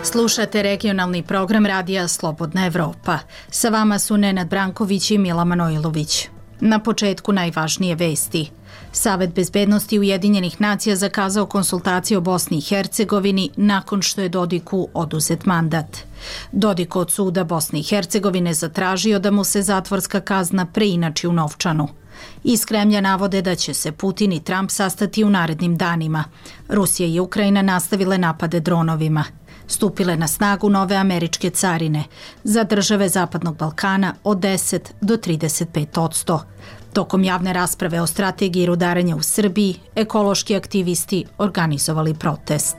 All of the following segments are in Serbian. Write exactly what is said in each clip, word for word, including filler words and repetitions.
Slušate regionalni program radija Slobodna Evropa. Sa vama su Nenad Branković i Mila Manojlović. Na početku najvažnije vesti. Savet bezbednosti Ujedinjenih nacija zakazao konsultacije o Bosni i Hercegovini nakon što je Dodiku oduzet mandat. Dodik od suda Bosne i Hercegovine zatražio da mu se zatvorska kazna preinači u novčanu. Iz Kremlja navode da će se Putin i Trump sastati u narednim danima. Rusija i Ukrajina nastavile napade dronovima. Stupile na snagu nove američke carine za države Zapadnog Balkana od deset do trideset pet odsto. Tokom javne rasprave o strategiji rudarenja u Srbiji, ekološki aktivisti organizovali protest.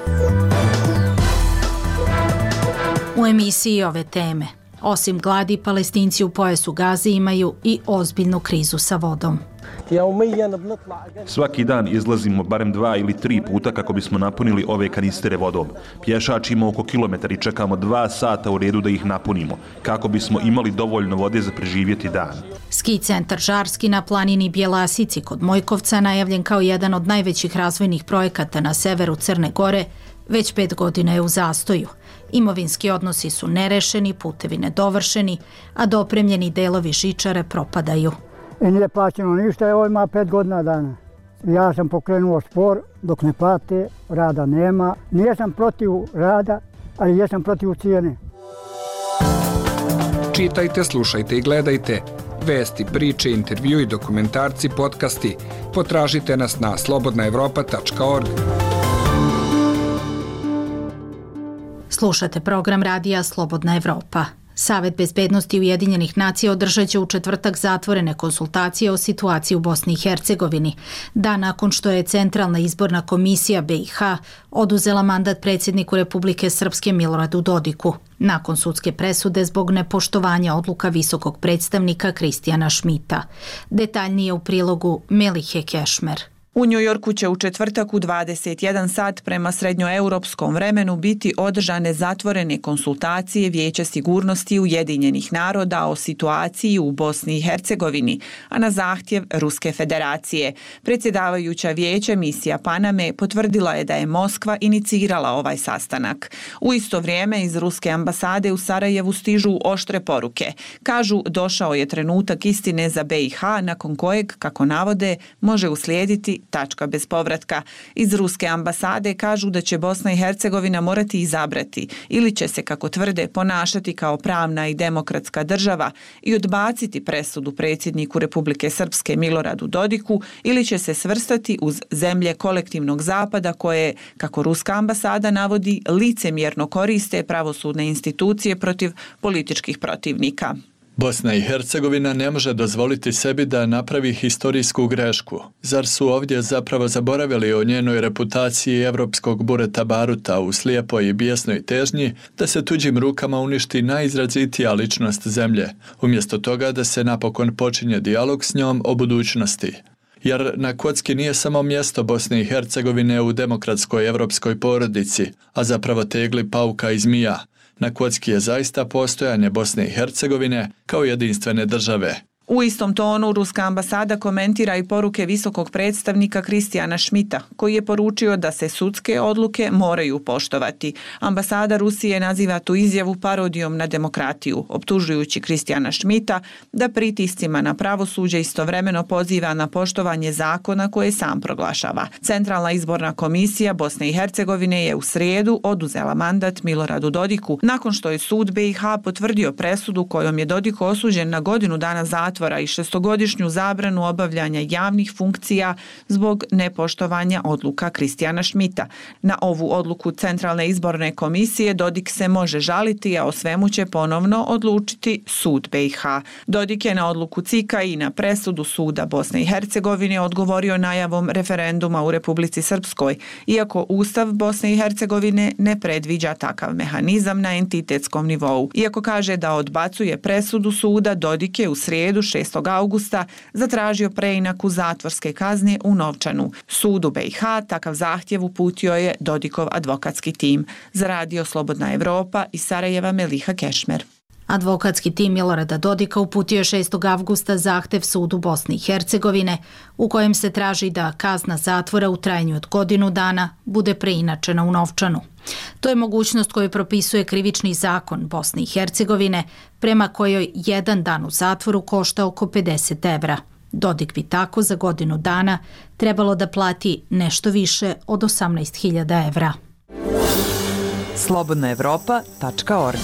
U emisiji ove teme, osim gladi, Palestinci u pojasu Gaze imaju i ozbiljnu krizu sa vodom. Svaki dan izlazimo barem dva ili tri puta kako bismo napunili ove kanistere vodom. Pješačimo oko kilometar i čekamo dva sata u redu da ih napunimo, kako bismo imali dovoljno vode za preživjeti dan. Ski centar Žarski na planini Bjelasici kod Mojkovca, najavljen kao jedan od najvećih razvojnih projekata na severu Crne Gore, već pet godina je u zastoju. Imovinski odnosi su nerešeni, putevi nedovršeni, a dopremljeni delovi žičare propadaju. I nije plaćeno ništa, evo ima pet godina dana. Ja sam pokrenuo spor, dok ne plate, rada nema. Nisam protiv rada, ali jesam protiv cijene. Čitajte, slušajte i gledajte. Vesti, priče, intervju i dokumentarci, podcasti. Potražite nas na slobodna evropa tačka org. Slušate program radija Slobodna Evropa. Savet bezbednosti Ujedinjenih nacija održat će u četvrtak zatvorene konsultacije o situaciji u Bosni i Hercegovini, dan nakon što je Centralna izborna komisija B i H oduzela mandat predsjedniku Republike Srpske Miloradu Dodiku, nakon sudske presude zbog nepoštovanja odluka visokog predstavnika Kristijana Šmita. Detaljnije u prilogu Melihe Kešmer. U Njujorku će u četvrtak u dvadeset jedan sat prema srednjoeuropskom vremenu biti održane zatvorene konsultacije Vijeća sigurnosti Ujedinjenih naroda o situaciji u Bosni i Hercegovini, a na zahtjev Ruske federacije. Predsjedavajuća Vijeća misija Paname potvrdila je da je Moskva inicirala ovaj sastanak. U isto vrijeme iz Ruske ambasade u Sarajevu stižu oštre poruke. Kažu, došao je trenutak istine za B i H nakon kojeg, kako navode, može uslijediti tačka bez povratka. Iz Ruske ambasade kažu da će Bosna i Hercegovina morati izabrati ili će se, kako tvrde, ponašati kao pravna i demokratska država i odbaciti presudu predsjedniku Republike Srpske Miloradu Dodiku ili će se svrstati uz zemlje kolektivnog zapada koje, kako Ruska ambasada navodi, licemjerno koriste pravosudne institucije protiv političkih protivnika. Bosna i Hercegovina ne može dozvoliti sebi da napravi historijsku grešku. Zar su ovdje zapravo zaboravili o njenoj reputaciji evropskog bureta baruta u slijepoj i bijesnoj težnji da se tuđim rukama uništi najizrazitija ličnost zemlje, umjesto toga da se napokon počinje dijalog s njom o budućnosti? Jer na kocki nije samo mjesto Bosne i Hercegovine u demokratskoj evropskoj porodici, a zapravo tegli pauka i zmija. Na kocki je zaista postojanje Bosne i Hercegovine kao jedinstvene države. U istom tonu Ruska ambasada komentira i poruke visokog predstavnika Kristijana Šmita, koji je poručio da se sudske odluke moraju poštovati. Ambasada Rusije naziva tu izjavu parodijom na demokratiju, optužujući Kristijana Šmita da pritiscima na pravosuđe istovremeno poziva na poštovanje zakona koje sam proglašava. Centralna izborna komisija Bosne i Hercegovine je u srijedu oduzela mandat Miloradu Dodiku, nakon što je sud B i H potvrdio presudu kojom je Dodik osuđen na godinu dana zatvora i šestogodišnju zabranu obavljanja javnih funkcija zbog nepoštovanja odluka Kristijana Šmita. Na ovu odluku Centralne izborne komisije Dodik se može žaliti, a o svemu će ponovno odlučiti sud B i H. Dodik je na odluku C I K-a i na presudu suda Bosne i Hercegovine odgovorio najavom referenduma u Republici Srpskoj, iako Ustav Bosne i Hercegovine ne predviđa takav mehanizam na entitetskom nivou. Iako kaže da odbacuje presudu suda, Dodik je u srijedu šestog augusta zatražio preinaku zatvorske kazne u novčanu. Sudu B i H takav zahtjev uputio je Dodikov advokatski tim. Za radio Slobodna Evropa iz Sarajeva Meliha Kešmer. Advokatski tim Milorada Dodika uputio je šestog avgusta zahtev sudu Bosne i Hercegovine u kojem se traži da kazna zatvora u trajanju od godinu dana bude preinačena u novčanu. To je mogućnost koju propisuje krivični zakon Bosne i Hercegovine, prema kojoj jedan dan u zatvoru košta oko pedeset evra. Dodik bi tako za godinu dana trebalo da plati nešto više od osamnaest hiljada evra. slobodna evropa tačka org.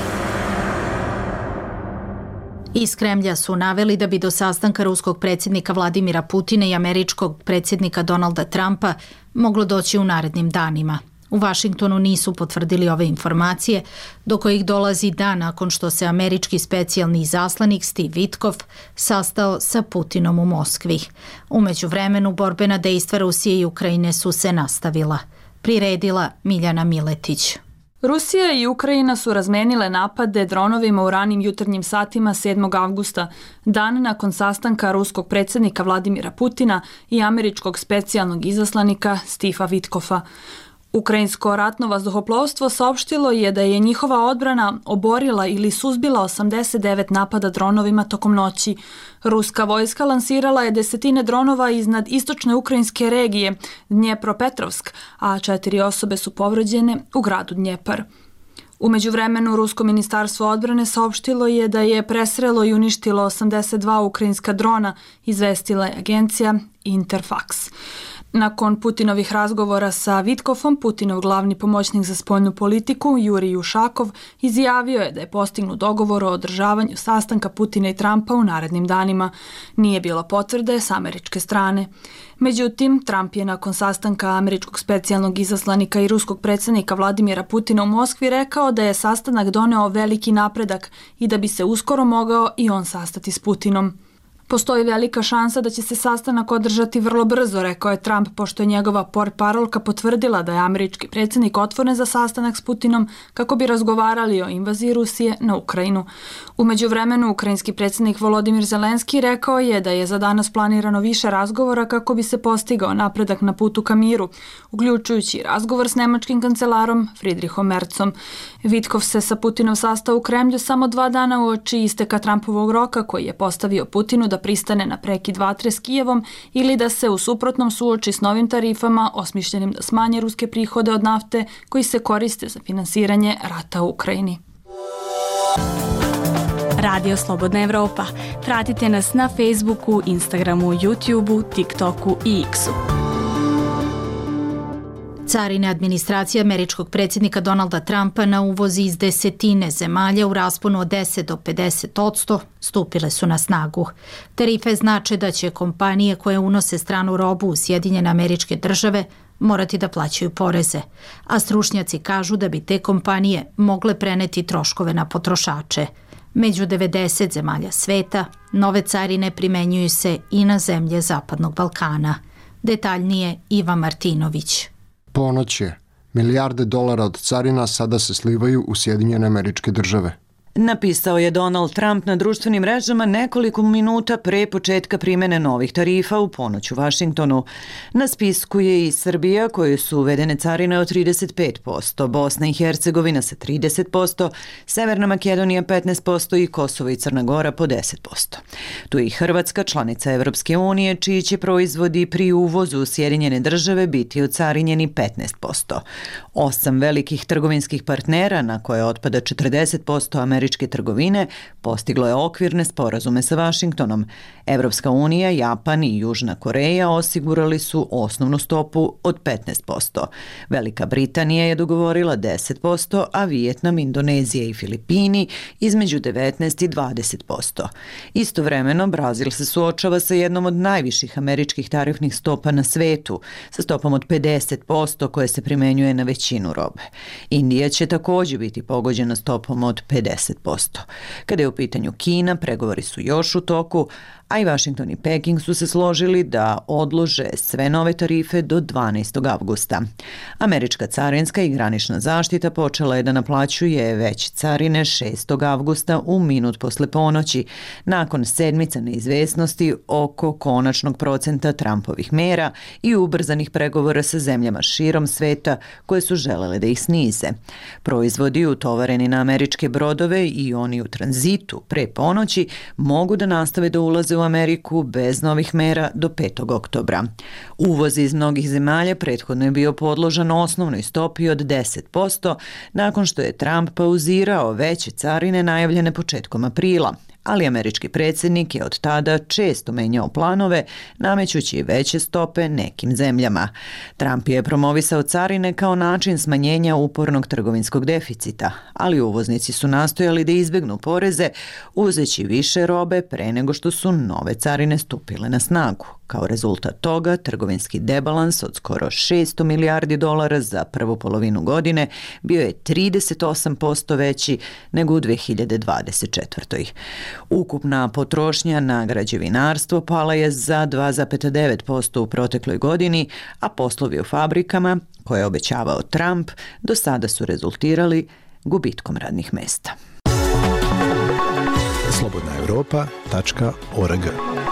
Iz Kremlja su naveli da bi do sastanka ruskog predsjednika Vladimira Putina i američkog predsjednika Donalda Trumpa moglo doći u narednim danima. U Vašingtonu nisu potvrdili ove informacije, do kojih dolazi dan nakon što se američki specijalni izaslanik Steve Witkoff sastao sa Putinom u Moskvi. U međuvremenu borbena dejstva Rusije i Ukrajine su se nastavila. Priredila Miljana Miletić. Rusija i Ukrajina su razmenile napade dronovima u ranim jutarnjim satima sedmog avgusta, dan nakon sastanka ruskog predsjednika Vladimira Putina i američkog specijalnog izaslanika Steva Witkoffa. Ukrajinsko ratno vazduhoplovstvo saopštilo je da je njihova odbrana oborila ili suzbila osamdeset devet napada dronovima tokom noći. Ruska vojska lansirala je desetine dronova iznad istočne ukrajinske regije Dnjepropetrovsk, a četiri osobe su povređene u gradu Dnjepar. U međuvremenu, Rusko ministarstvo odbrane saopštilo je da je presrelo i uništilo osamdeset dva ukrajinska drona, izvestila je agencija Interfax. Nakon Putinovih razgovora sa Witkoffom, Putinov glavni pomoćnik za spoljnu politiku, Jurij Ušakov, izjavio je da je postignut dogovor o održavanju sastanka Putina i Trumpa u narednim danima. Nije bilo potvrde s američke strane. Međutim, Trump je nakon sastanka američkog specijalnog izaslanika i ruskog predsjednika Vladimira Putina u Moskvi rekao da je sastanak doneo veliki napredak i da bi se uskoro mogao i on sastati s Putinom. Postoji velika šansa da će se sastanak održati vrlo brzo, rekao je Trump, pošto je njegova portparolka potvrdila da je američki predsjednik otvoren za sastanak s Putinom kako bi razgovarali o invaziji Rusije na Ukrajinu. U međuvremenu, ukrajinski predsjednik Volodimir Zelenski rekao je da je za danas planirano više razgovora kako bi se postigao napredak na putu ka miru, uključujući razgovor s nemačkim kancelarom Friedrichom Merzom. Witkoff se sa Putinom sastao u Kremlju samo dva dana uoči isteka Trumpovog roka koji je postavio Putinu da pristane na prekid vatre s Kijevom ili da se u suprotnom suoči s novim tarifama osmišljenim da smanje ruske prihode od nafte koji se koriste za finansiranje rata u Ukrajini. Radio Slobodna Evropa. Pratite nas na Facebooku, Instagramu, YouTubeu, TikToku i X-u. Carine administracije američkog predsjednika Donalda Trumpa na uvozi iz desetine zemalja u rasponu od deset do pedeset odsto stupile su na snagu. Tarife znače da će kompanije koje unose stranu robu u Sjedinjene Američke Države morati da plaćaju poreze, a stručnjaci kažu da bi te kompanije mogle preneti troškove na potrošače. Među devedeset zemalja sveta, nove carine primenjuju se i na zemlje Zapadnog Balkana. Detaljnije Iva Martinović. Ponoć je. Milijarde dolara od carina sada se slivaju u Sjedinjene Američke Države. Napisao je Donald Trump na društvenim mrežama nekoliko minuta pre početka primene novih tarifa u ponoć u Vašingtonu. Na spisku je i Srbija, koje su uvedene carine od trideset pet posto, Bosna i Hercegovina sa trideset posto, Severna Makedonija petnaest posto i Kosovo i Crna Gora po deset posto. Tu je i Hrvatska, članica Evropske unije, čiji će proizvodi pri uvozu u Sjedinjene Države biti ocarinjeni petnaest posto. Osam velikih trgovinskih partnera, na koje otpada četrdeset posto američkih američke trgovine postiglo je okvirne sporazume sa Vašingtonom. Evropska unija, Japan i Južna Koreja osigurali su osnovnu stopu od petnaest posto. Velika Britanija je dogovorila deset posto, a Vijetnam, Indonezija i Filipini između devetnaest i dvadeset posto. Istovremeno, Brazil se suočava sa jednom od najviših američkih tarifnih stopa na svetu, sa stopom od pedeset posto koje se primenjuje na većinu robe. Indija će također biti pogođena stopom od pedeset posto. Kada je u pitanju Kina, pregovori su još u toku, a i Washington i Peking su se složili da odlože sve nove tarife do dvanaestog avgusta. Američka carinska i granična zaštita počela je da naplaćuje već carine šestog avgusta u minut posle ponoći, nakon sedmica neizvesnosti oko konačnog procenta Trumpovih mera i ubrzanih pregovora sa zemljama širom sveta koje su želele da ih snize. Proizvodi utovareni na američke brodove Dakle, i oni u tranzitu pre ponoći mogu da nastave da ulaze u Ameriku bez novih mera do petog oktobra. Uvoz iz mnogih zemalja prethodno je bio podložan osnovnoj stopi od deset posto nakon što je Trump pauzirao veće carine najavljene početkom aprila, ali američki predsjednik je od tada često menjao planove, namećući veće stope nekim zemljama. Trump je promovisao carine kao način smanjenja upornog trgovinskog deficita, ali uvoznici su nastojali da izbegnu poreze, uzeći više robe pre nego što su nove carine stupile na snagu. Kao rezultat toga, trgovinski debalans od skoro šesto milijardi dolara za prvu polovinu godine bio je trideset osam posto veći nego u dve hiljade dvadeset četvrtoj. Ukupna potrošnja na građevinarstvo pala je za dva zarez devet posto u protekloj godini, a poslovi u fabrikama, koje je obećavao Trump, do sada su rezultirali gubitkom radnih mesta. slobodna evropa tačka org.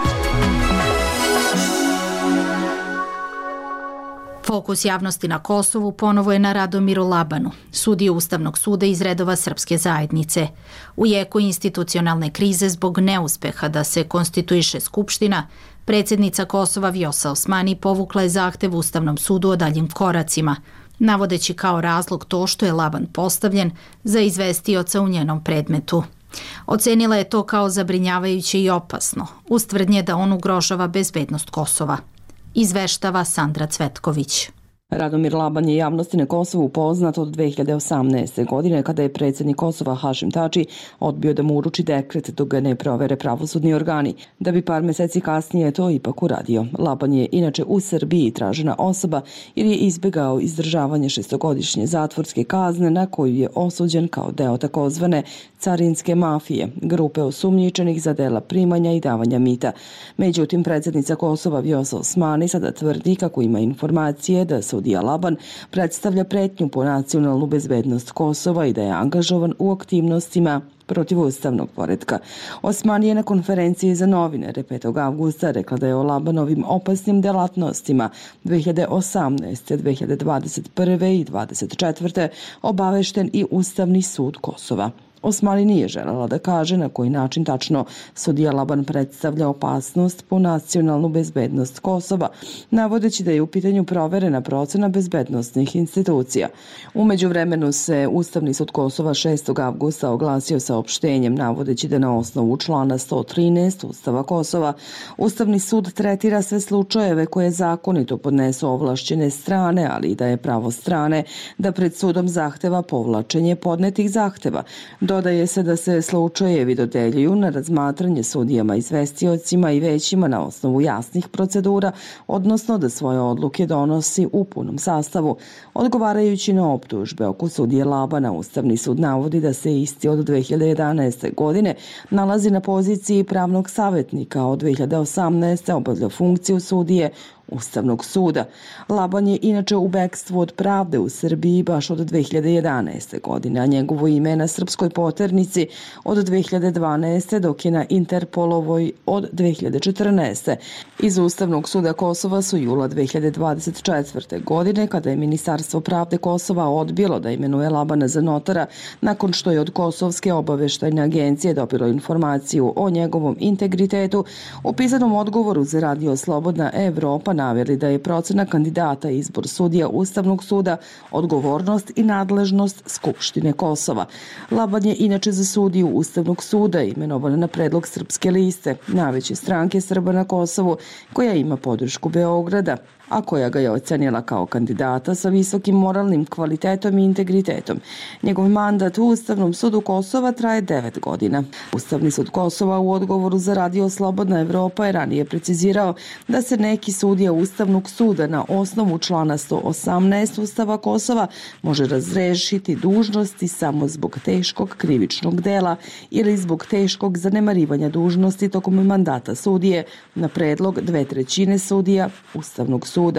Fokus javnosti na Kosovu ponovo je na Radomiru Labanu, sudiju Ustavnog suda iz redova srpske zajednice. U jeku institucionalne krize zbog neuspeha da se konstituiše Skupština, predsjednica Kosova Vjosa Osmani povukla je zahtev Ustavnom sudu o daljim koracima, navodeći kao razlog to što je Laban postavljen za izvestioca u njenom predmetu. Ocenila je to kao zabrinjavajuće i opasno, uz tvrdnje da on ugrožava bezbednost Kosova. Izveštava Sandra Cvetković. Radomir Laban je javnosti na Kosovu poznat od dve hiljade osamnaeste. godine kada je predsjednik Kosova Hašim Tači odbio da mu uruči dekret dok ga ne provere pravosudni organi, da bi par mjeseci kasnije to ipak uradio. Laban je inače u Srbiji tražena osoba jer je izbjegao izdržavanje šestogodišnje zatvorske kazne na koju je osuđen kao deo takozvane carinske mafije, grupe osumnjičenih za dela primanja i davanja mita. Međutim, predsjednica Kosova Vjosa Osmani sada tvrdi kako ima informacije da sudija Laban predstavlja pretnju po nacionalnu bezbednost Kosova i da je angažovan u aktivnostima protiv ustavnog poretka. Osmani je na konferenciji za novinare petog avgusta rekla da je o Labanovim opasnim delatnostima dve hiljade osamnaeste. dve hiljade dvadeset prve. i dvadeset četvrte. obavešten i Ustavni sud Kosova. Osmani nije želela da kaže na koji način tačno sudija Laban predstavlja opasnost po nacionalnu bezbednost Kosova, navodeći da je u pitanju proverena procena bezbednostnih institucija. U međuvremenu se Ustavni sud Kosova šestog avgusta oglasio saopštenjem, navodeći da na osnovu člana sto trinaest Ustava Kosova Ustavni sud tretira sve slučajeve koje zakonito podnesu ovlašćene strane, ali i da je pravo strane da pred sudom zahteva povlačenje podnetih zahteva. Dodaje se da se slučajevi dodeljuju na razmatranje sudijama, izvestiocima i većima na osnovu jasnih procedura, odnosno da svoje odluke donosi u punom sastavu. Odgovarajući na optužbe oko sudije Labana, Ustavni sud navodi da se isti od dve hiljade jedanaeste. godine nalazi na poziciji pravnog savjetnika, a od dve hiljade osamnaeste. obavlja funkciju sudije Ustavnog suda. Laban je inače u bekstvu od pravde u Srbiji baš od dve hiljade jedanaeste. godine, a njegovo ime je na srpskoj poternici od dve hiljade dvanaeste. dok je na Interpolovoj od dve hiljade četrnaeste. Iz Ustavnog suda Kosova su jula dve hiljade dvadeset četvrte. godine, kada je Ministarstvo pravde Kosova odbilo da imenuje Labana za notara, nakon što je od Kosovske obaveštajne agencije dobilo informaciju o njegovom integritetu, u pisanom odgovoru za radio Slobodna Evropa naveli da je procena kandidata i izbor sudija Ustavnog suda odgovornost i nadležnost Skupštine Kosova. Laban je inače za sudiju Ustavnog suda imenovan na predlog Srpske liste, najveće stranke Srba na Kosovu, koja ima podršku Beograda, a koja ga je ocenila kao kandidata sa visokim moralnim kvalitetom i integritetom. Njegov mandat u Ustavnom sudu Kosova traje devet godina. Ustavni sud Kosova u odgovoru za radio Slobodna Evropa je ranije precizirao da se neki sudija Ustavnog suda na osnovu člana sto osamnaest Ustava Kosova može razrešiti dužnosti samo zbog teškog krivičnog dela ili zbog teškog zanemarivanja dužnosti tokom mandata sudije na predlog dve trećine sudija Ustavnog suda.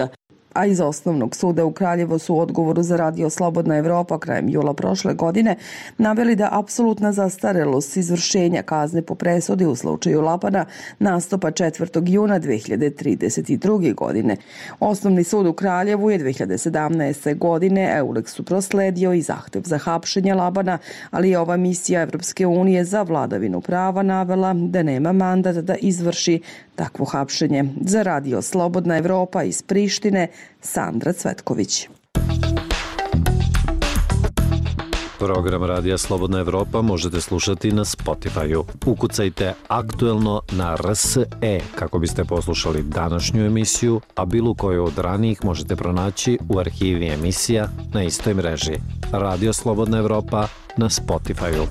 A iz Osnovnog suda u Kraljevu su u odgovoru za Radio Slobodna Evropa krajem jula prošle godine naveli da apsolutna zastarelost izvršenja kazne po presudi u slučaju Lapana nastupa četvrtog juna dve hiljade trideset druge. godine. Osnovni sud u Kraljevu je dve hiljade sedamnaeste. godine Euleksu prosledio i zahtev za hapšenje Labana, ali je ova misija Evropske unije za vladavinu prava navela da nema mandat da izvrši takvo hapšenje. Za Radio Slobodna Evropa iz Prištine, Sandra Cvetković. Program Radija Slobodna Evropa možete slušati na Spotify-u. Ukucajte aktuelno na R S E kako biste poslušali današnju emisiju, a bilo koju od ranijih možete pronaći u arhivi emisija na istoj mreži. Radio Slobodna Evropa na Spotify-u.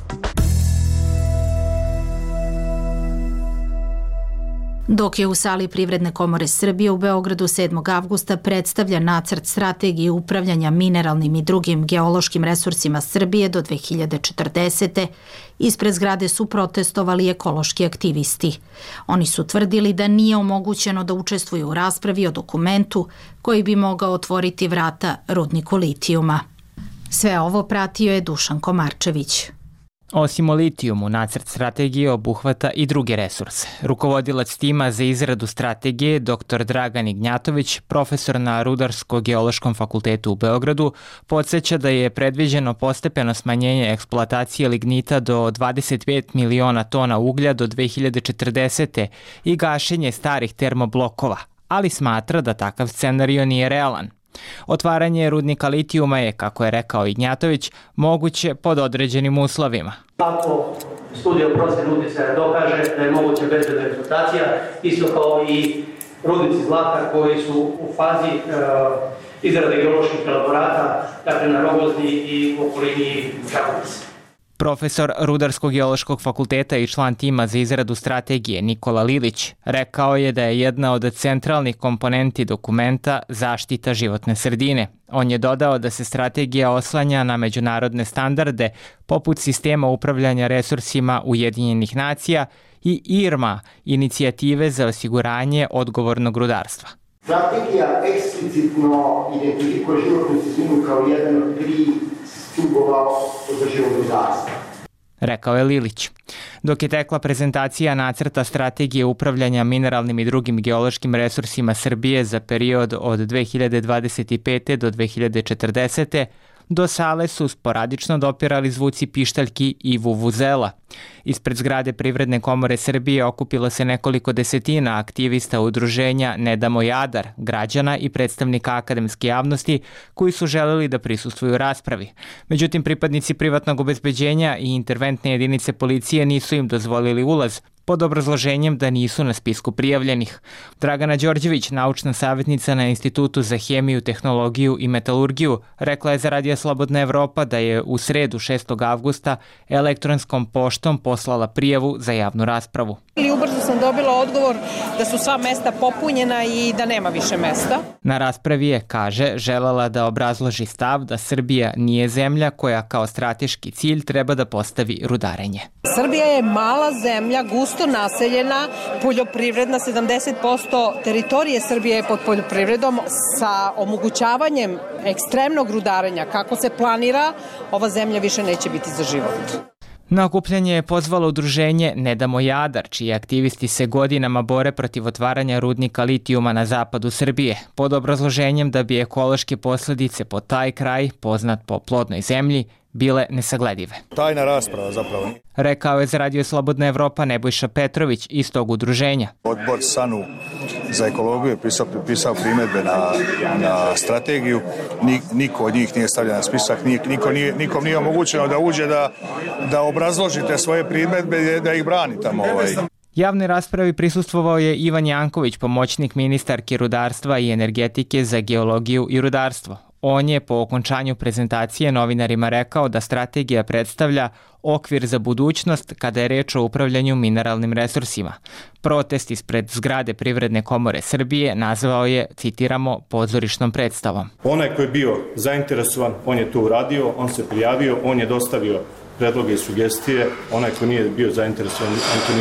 Dok je u sali Privredne komore Srbije u Beogradu sedmog avgusta predstavlja nacrt strategije upravljanja mineralnim i drugim geološkim resursima Srbije do dve hiljade četrdesete. ispred zgrade su protestovali ekološki aktivisti. Oni su tvrdili da nije omogućeno da učestvuju u raspravi o dokumentu koji bi mogao otvoriti vrata rudniku litijuma. Sve ovo pratio je Dušan Komarčević. Osim o litijumu, nacrt strategije obuhvata i druge resurse. Rukovodilac tima za izradu strategije, dr Dragan Ignjatović, profesor na Rudarsko-geološkom fakultetu u Beogradu, podsjeća da je predviđeno postepeno smanjenje eksploatacije lignita do dvadeset pet miliona tona uglja do dve hiljade četrdesete. i gašenje starih termoblokova, ali smatra da takav scenario nije realan. Otvaranje rudnika litijuma je, kako je rekao Ignjatović, moguće pod određenim uslovima. Ako studija procjene uticaja dokaže da je moguća bezbedna eksploatacija, isto kao i rudnici zlata koji su u fazi e, izrade geoloških elaborata, dakle na Rogozni i u okolini Čakovec. Profesor Rudarsko-geološkog fakulteta i član tima za izradu strategije Nikola Lilić rekao je da je jedna od centralnih komponenti dokumenta zaštita životne sredine. On je dodao da se strategija oslanja na međunarodne standarde poput sistema upravljanja resursima Ujedinjenih nacija i I R M A, inicijative za osiguranje odgovornog rudarstva. Strategija eksplicitno identifikuje životnu sredinu kao jedan od tri stubova održivog rudarstva, rekao je Lilić. Dok je tekla prezentacija nacrta strategije upravljanja mineralnim i drugim geološkim resursima Srbije za period od dve hiljade dvadeset pete. do dve hiljade četrdesete. do sale su sporadično dopirali zvuci pištaljki i vuvuzela. Ispred zgrade Privredne komore Srbije okupilo se nekoliko desetina aktivista udruženja Ne damo Jadar, građana i predstavnika akademske javnosti koji su želeli da prisustvuju raspravi. Međutim, pripadnici privatnog obezbeđenja i interventne jedinice policije nisu im dozvolili ulaz, pod obrazloženjem da nisu na spisku prijavljenih. Dragana Đorđević, naučna savjetnica na Institutu za hemiju, tehnologiju i metalurgiju, rekla je za Radio Slobodna Evropa da je u sredu šestog avgusta elektronskom poštom poslala prijavu za javnu raspravu. I ubrzo sam dobila odgovor da su sva mesta popunjena i da nema više mesta. Na raspravi je, kaže, želela da obrazloži stav da Srbija nije zemlja koja kao strateški cilj treba da postavi rudarenje. Srbija je mala zemlja, gusto naseljena, poljoprivredna, sedamdeset posto teritorije Srbije je pod poljoprivredom. Sa omogućavanjem ekstremnog rudarenja, kako se planira, ova zemlja više neće biti za život. Na okupljanje je pozvalo udruženje Ne damo Jadar, čiji aktivisti se godinama bore protiv otvaranja rudnika litijuma na zapadu Srbije, pod obrazloženjem da bi ekološke posljedice po taj kraj, poznat po plodnoj zemlji, bile nesagledive. Tajna rasprava zapravo. Rekao je za Radio Slobodna Evropa Nebojša Petrović iz tog udruženja. Odbor SANU za ekologiju je pisao, pisao primjedbe na, na strategiju. Niko od njih nije stavljen na spisak, niko nije, nikom nije omogućeno da uđe da, da obrazložite svoje primjedbe, da ih brani tamo. Ovaj. Javnoj raspravi prisustvovao je Ivan Janković, pomoćnik ministarke rudarstva i energetike za geologiju i rudarstvo. On je po okončanju prezentacije novinarima rekao da strategija predstavlja okvir za budućnost kada je reč o upravljanju mineralnim resursima. Protest ispred zgrade Privredne komore Srbije nazvao je, citiramo, pozorišnom predstavom. Onaj ko je bio zainteresovan, on je to uradio, on se prijavio, on je dostavio predloge i sugestije, onaj ko nije bio zainteresovan, on to nije uradio.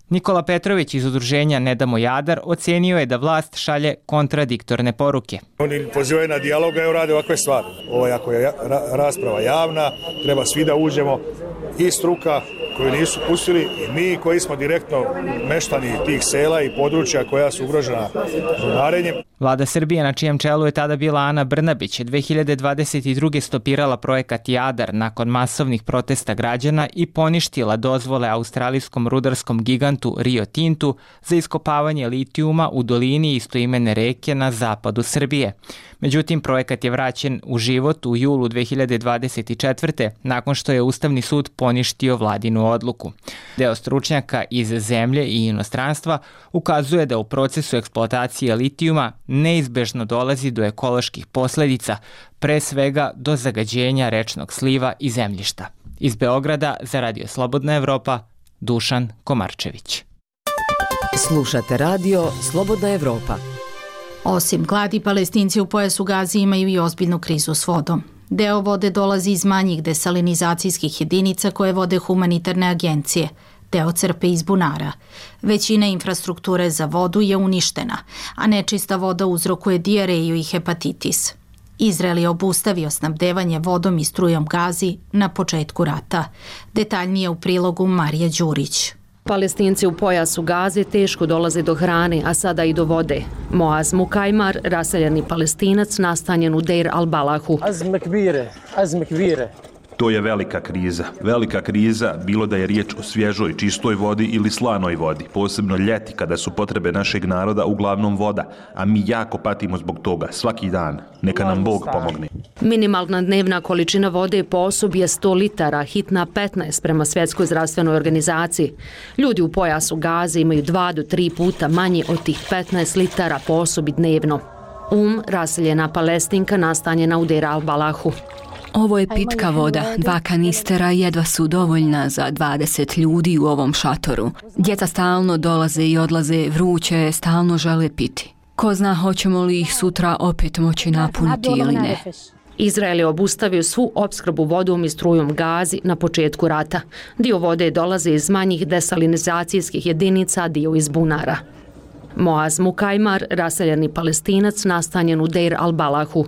Nikola Petrović iz udruženja Ne damo Jadar ocenio je da vlast šalje kontradiktorne poruke. Oni pozivaju na dijalog, evo rade ovakve stvari. Ovo ako je rasprava javna, treba svi da uđemo, i struka koju nisu pustili i mi koji smo direktno meštani tih sela i područja koja su ugrožena rudarenjem. Vlada Srbije, na čijem čelu je tada bila Ana Brnabić, dve hiljade dvadeset druge stopirala projekat Jadar nakon masovnih protesta građana i poništila dozvole australijskom rudarskom gigantu Rio Tintu za iskopavanje litijuma u dolini istoimene reke na zapadu Srbije. Međutim, projekat je vraćen u život u julu dve hiljade dvadeset četvrte nakon što je Ustavni sud poništio vladinu odluku. Deo stručnjaka iz zemlje i inostranstva ukazuje da u procesu eksploatacije litijuma neizbežno dolazi do ekoloških posledica, pre svega do zagađenja rečnog sliva i zemljišta. Iz Beograda za Radio Slobodna Evropa, Dušan Komarčević. Slušate radio Slobodna Evropa. Osim gladi, Palestinci u pojasu Gaze imaju i ozbiljnu krizu s vodom. Deo vode dolazi iz manjih desalinizacijskih jedinica koje vode humanitarne agencije. Deo crpe iz bunara. Većina infrastrukture za vodu je uništena, a nečista voda uzrokuje dijareju i hepatitis. Izrael je obustavio snabdevanje vodom i strujom Gazi na početku rata. Detaljnije u prilogu Marija Đurić. Palestinci u pojasu Gaze teško dolaze do hrane, a sada i do vode. Moaz Mukajmar, raseljeni Palestinac, nastanjen u Deir al-Balahu. To je velika kriza. Velika kriza, bilo da je riječ o svježoj, čistoj vodi ili slanoj vodi, posebno ljeti kada su potrebe našeg naroda uglavnom voda, a mi jako patimo zbog toga, svaki dan. Neka nam Bog pomogne. Minimalna dnevna količina vode po osobi je sto litara, hitna petnaest prema Svjetskoj zdravstvenoj organizaciji. Ljudi u pojasu Gaze imaju dva do tri puta manje od tih petnaest litara po osobi dnevno. Um, raseljena Palestinka, nastanjena u Deir al-Balahu. Ovo je pitka voda. Dva kanistera jedva su dovoljna za dvadeset ljudi u ovom šatoru. Djeca stalno dolaze i odlaze, vruće, stalno žele piti. Ko zna hoćemo li ih sutra opet moći napuniti ili ne. Izrael je obustavio svu opskrbu vodom i strujom Gazi na početku rata. Dio vode dolaze iz manjih desalinizacijskih jedinica, dio iz bunara. Moaz Mukajmar, raseljeni Palestinac, nastanjen u Deir al-Balahu.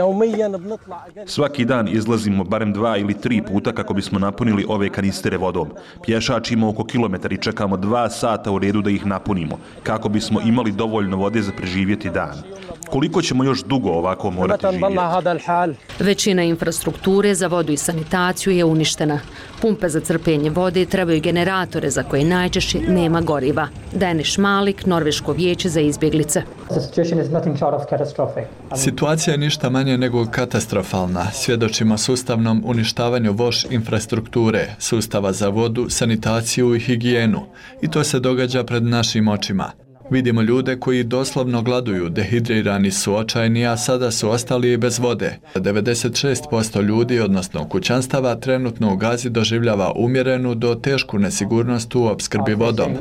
Svaki dan izlazimo barem dva ili tri puta kako bismo napunili ove kanistere vodom. Pješačimo oko kilometar i čekamo dva sata u redu da ih napunimo, kako bismo imali dovoljno vode za preživjeti dan. Koliko ćemo još dugo ovako morati živjeti? Većina infrastrukture za vodu i sanitaciju je uništena. Pumpe za crpljenje vode trebaju generatore za koje najčešće nema goriva. Denis Malik, Norveško vijeće za izbjeglice. Situacija je ništa manje nego katastrofalna. Svjedočimo sustavnom uništavanju voš infrastrukture, sustava za vodu, sanitaciju i higijenu. I to se događa pred našim očima. Vidimo ljude koji doslovno gladuju, dehidrirani su, očajni, a sada su ostali i bez vode. devedeset šest posto ljudi, odnosno kućanstava, trenutno u Gazi doživljava umjerenu do tešku nesigurnost u opskrbi vodom.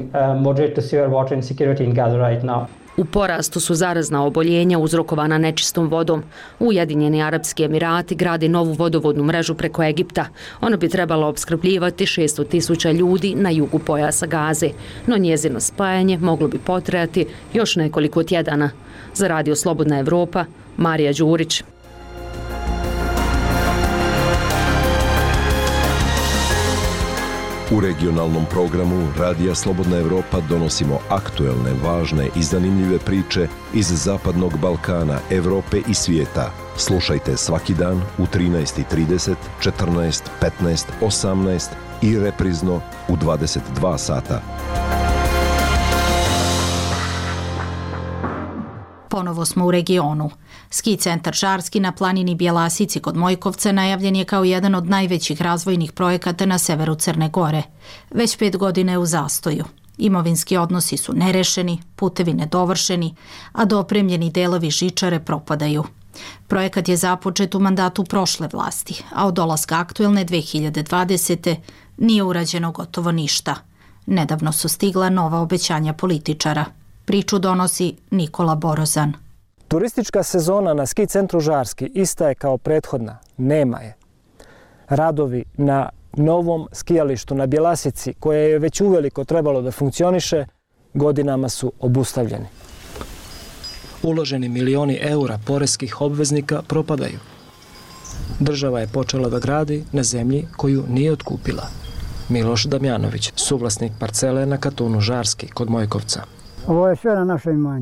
U porastu su zarazna oboljenja uzrokovana nečistom vodom. Ujedinjeni Arapski Emirati gradi novu vodovodnu mrežu preko Egipta. Ona bi trebala opskrbljivati šesto tisuća ljudi na jugu pojasa Gaze, no njezino spajanje moglo bi potrajati još nekoliko tjedana. Za Radio Slobodna Evropa, Marija Đurić. U regionalnom programu Radija Slobodna Evropa donosimo aktuelne, važne i zanimljive priče iz Zapadnog Balkana, Evrope i svijeta. Slušajte svaki dan u trinaest i trideset, četrnaest, petnaest, osamnaest i reprizno u dvadeset dva sata. Ponovo smo u regionu. Ski centar Žarski na planini Bjelasici kod Mojkovca najavljen je kao jedan od najvećih razvojnih projekata na severu Crne Gore. Već pet godine je u zastoju. Imovinski odnosi su nerešeni, putevi nedovršeni, a dopremljeni delovi žičare propadaju. Projekat je započet u mandatu prošle vlasti, a od dolaska aktuelne dve hiljade dvadesete. nije urađeno gotovo ništa. Nedavno su stigla nova obećanja političara. Priču donosi Nikola Borozan. Turistička sezona na ski centru Žarski ista je kao prethodna. Nema je. Radovi na novom skijalištu na Bjelasici, koje je već uveliko trebalo da funkcioniše, godinama su obustavljeni. Uloženi milioni eura poreskih obveznika propadaju. Država je počela da gradi na zemlji koju nije otkupila. Miloš Damjanović, suvlasnik parcele na Katunu Žarski kod Mojkovca. Ovo je sve na naše imanje.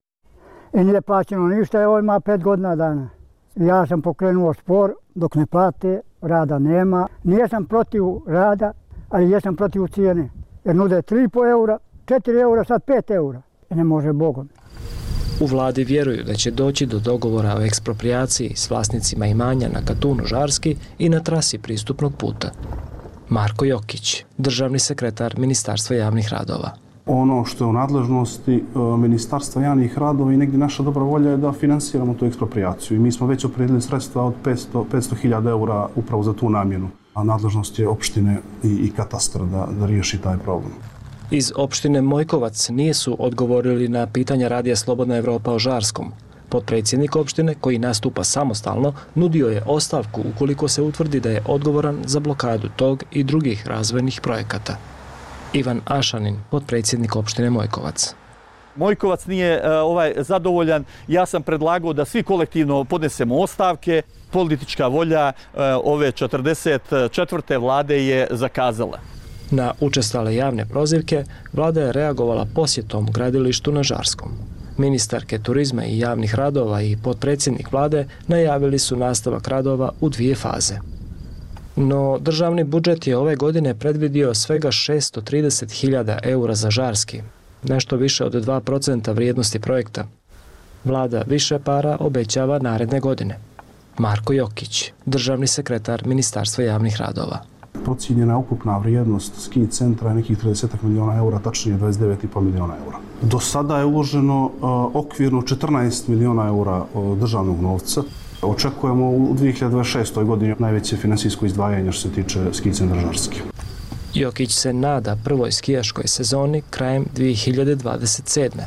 I nije plaćeno ništa, evo ima pet godina dana. Ja sam pokrenuo spor dok ne plate, rada nema. Nijesam protiv rada, ali jesam protiv cijene. Jer nude tri i po eura, četiri eura, sad pet eura. I ne može Bogom. U vladi vjeruju da će doći do dogovora o eksproprijaciji s vlasnicima imanja na Katunu Žarski i na trasi pristupnog puta. Marko Jokić, državni sekretar Ministarstva javnih radova. Ono što je u nadležnosti Ministarstva javnih radova i negdje naša dobra volja je da finansiramo tu eksproprijaciju. I mi smo već opredelili sredstva od petsto hiljada eura upravo za tu namjenu. A nadležnost je opštine i, i katastra da, da riješi taj problem. Iz opštine Mojkovac nisu odgovorili na pitanja Radija Slobodna Evropa o Žarskom. Potpredsjednik opštine, koji nastupa samostalno, nudio je ostavku ukoliko se utvrdi da je odgovoran za blokadu tog i drugih razvojnih projekata. Ivan Ašanin, potpredsjednik opštine Mojkovac. Mojkovac nije uh, ovaj zadovoljan. Ja sam predlagao da svi kolektivno podnesemo ostavke. Politička volja uh, ove četrdeset četvrte vlade je zakazala. Na učestale javne prozivke vlada je reagovala posjetom gradilištu na Žarskom. Ministarke turizma i javnih radova i potpredsjednik vlade najavili su nastavak radova u dvije faze. No, državni budžet je ove godine predvidio svega šesto trideset hiljada eura za Žarski, nešto više od dva procenta vrijednosti projekta. Vlada više para obećava naredne godine. Marko Jokić, državni sekretar Ministarstva javnih radova. Procijenjena ukupna vrijednost ski centra je nekih trideset miliona eura, tačnije dvadeset devet i po miliona eura. Do sada je uloženo uh, okvirno četrnaest miliona eura uh, državnog novca. Očekujemo u dvije hiljade dvadeset šestoj godini najveće finansijsko izdvajanje što se tiče ski centra Žarski. Jokić se nada prvoj skijaškoj sezoni krajem dvije hiljade dvadeset sedme.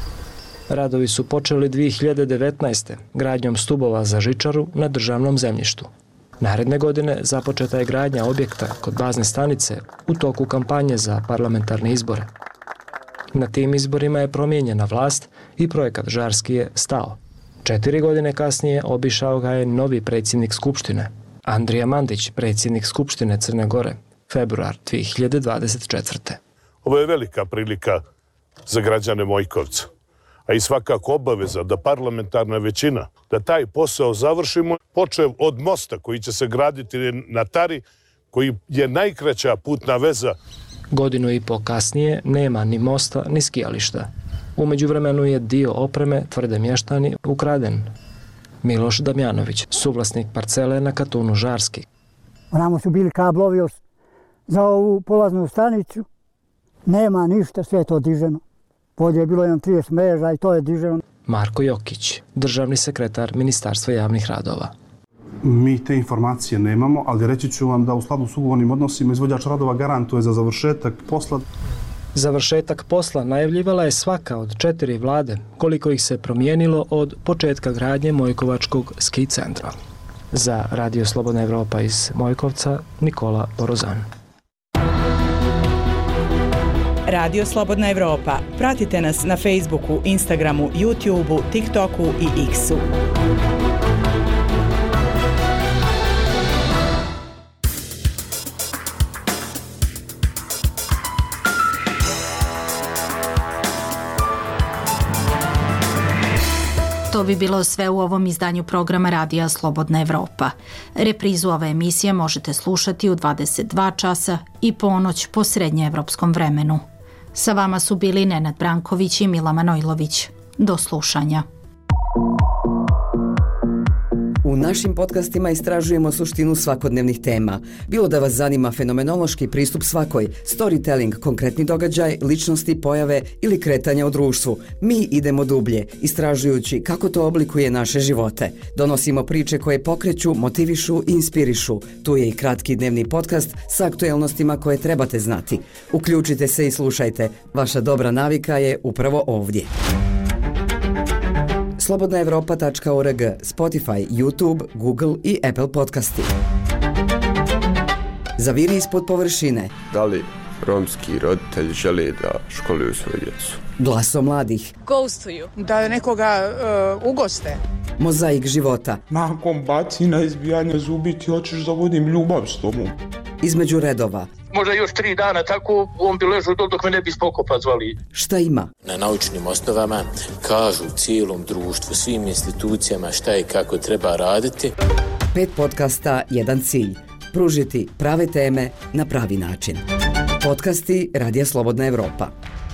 Radovi su počeli dvije hiljade devetnaeste. gradnjom stubova za žičaru na državnom zemljištu. Naredne godine započeta je gradnja objekta kod bazne stanice u toku kampanje za parlamentarne izbore. Na tim izborima je promijenjena vlast i projekat Žarski je stao. Četiri godine kasnije obišao ga je novi predsjednik Skupštine, Andrija Mandić, predsjednik Skupštine Crne Gore, februar dvije hiljade dvadeset četvrte. Ovo je velika prilika za građane Mojkovca, a i svakako obaveza da parlamentarna većina, da taj posao završimo, počev od mosta koji će se graditi na Tari, koji je najkraća putna veza. Godinu i po kasnije nema ni mosta ni skijališta. U međuvremenu je dio opreme, tvrde mještani, ukraden. Miloš Damjanović, suvlasnik parcele na Katunu Žarski. Onamo su bili kablovi za ovu polaznu stanicu. Nema ništa, sve je to diženo. Polje je bilo jedan trideset mreža i to je diženo. Marko Jokić, državni sekretar Ministarstva javnih radova. Mi te informacije nemamo, ali reći ću vam da u skladu s ugovornim odnosima izvođač radova garantuje za završetak posla. Završetak posla najavljivala je svaka od četiri vlade, koliko ih se promijenilo od početka gradnje Mojkovačkog ski centra. Za Radio Slobodna Evropa iz Mojkovca, Nikola Borozan. Radio Slobodna Evropa. Pratite nas na Facebooku, Instagramu, YouTubeu, TikToku i X-u. To bi bilo sve u ovom izdanju programa Radija Slobodna Evropa. Reprizu ove emisije možete slušati u dvadeset dva časa i ponoć po srednjeevropskom vremenu. Sa vama su bili Nenad Branković i Mila Manojlović. Do slušanja. U našim podcastima istražujemo suštinu svakodnevnih tema. Bilo da vas zanima fenomenološki pristup svakoj, storytelling, konkretni događaj, ličnosti, pojave ili kretanja u društvu. Mi idemo dublje, istražujući kako to oblikuje naše živote. Donosimo priče koje pokreću, motivišu i inspirišu. Tu je i kratki dnevni podcast sa aktuelnostima koje trebate znati. Uključite se i slušajte. Vaša dobra navika je upravo ovdje. slobodna evropa tačka org, Spotify, YouTube, Google i Apple podcasti. Zaviri ispod površine. Da li romski roditelji žele da školuju svoju djecu? Glaso mladih. Ghostuju. Da nekoga uh, ugoste. Mozaik života. Nakon bacina, izbijanja zubi ti hoćeš da vodim ljubav s tobom. Između redova. Možda još tri dana tako on bi ležao dok me ne bi spokopa zvali. Šta ima? Na naučnim osnovama kažu cijelom društvu, svim institucijama šta i kako treba raditi. Pet podcasta, jedan cilj. Pružiti prave teme na pravi način. Podcasti Radija Slobodna Evropa.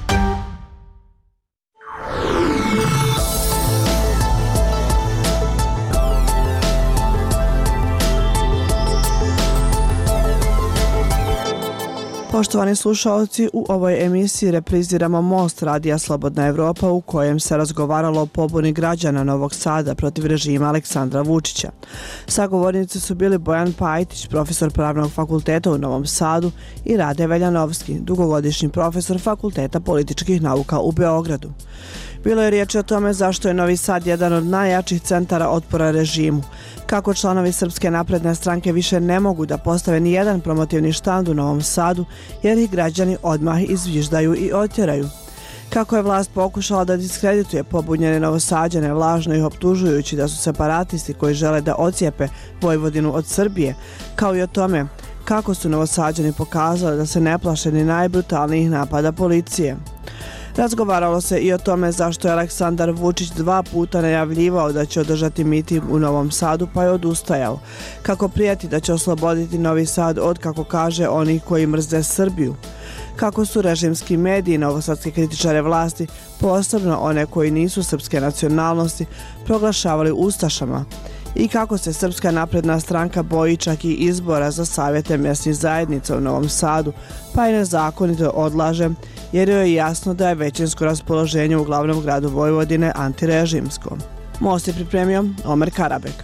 Poštovani slušalci, u ovoj emisiji repriziramo Most Radija Slobodna Evropa u kojem se razgovaralo o pobuni građana Novog Sada protiv režima Aleksandra Vučića. Sagovornici su bili Bojan Pajtić, profesor Pravnog fakulteta u Novom Sadu, i Rade Veljanovski, dugogodišnji profesor Fakulteta političkih nauka u Beogradu. Bilo je riječi o tome zašto je Novi Sad jedan od najjačih centara otpora režimu, kako članovi Srpske napredne stranke više ne mogu da postave ni jedan promotivni štand u Novom Sadu jer ih građani odmah izviždaju i otjeraju. Kako je vlast pokušala da diskredituje pobunjene Novosađane, lažno ih optužujući da su separatisti koji žele da ocijepe Vojvodinu od Srbije, kao i o tome kako su Novosađani pokazali da se ne plaše ni najbrutalnijih napada policije. Razgovaralo se i o tome zašto je Aleksandar Vučić dva puta najavljivao da će održati miting u Novom Sadu pa je odustajao. Kako prijeti da će osloboditi Novi Sad od, kako kaže, onih koji mrze Srbiju. Kako su režimski mediji novosadske kritičare vlasti, posebno one koji nisu srpske nacionalnosti, proglašavali ustašama. I kako se Srpska napredna stranka boji čak i izbora za savjete mjesnih zajednica u Novom Sadu, pa i nezakonito odlaže, jer joj je jasno da je većinsko raspoloženje u glavnom gradu Vojvodine antirežimsko. Most je pripremio Omer Karabek.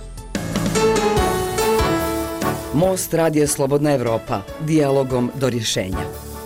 Most Radija Slobodna Evropa. Dijalogom do rješenja.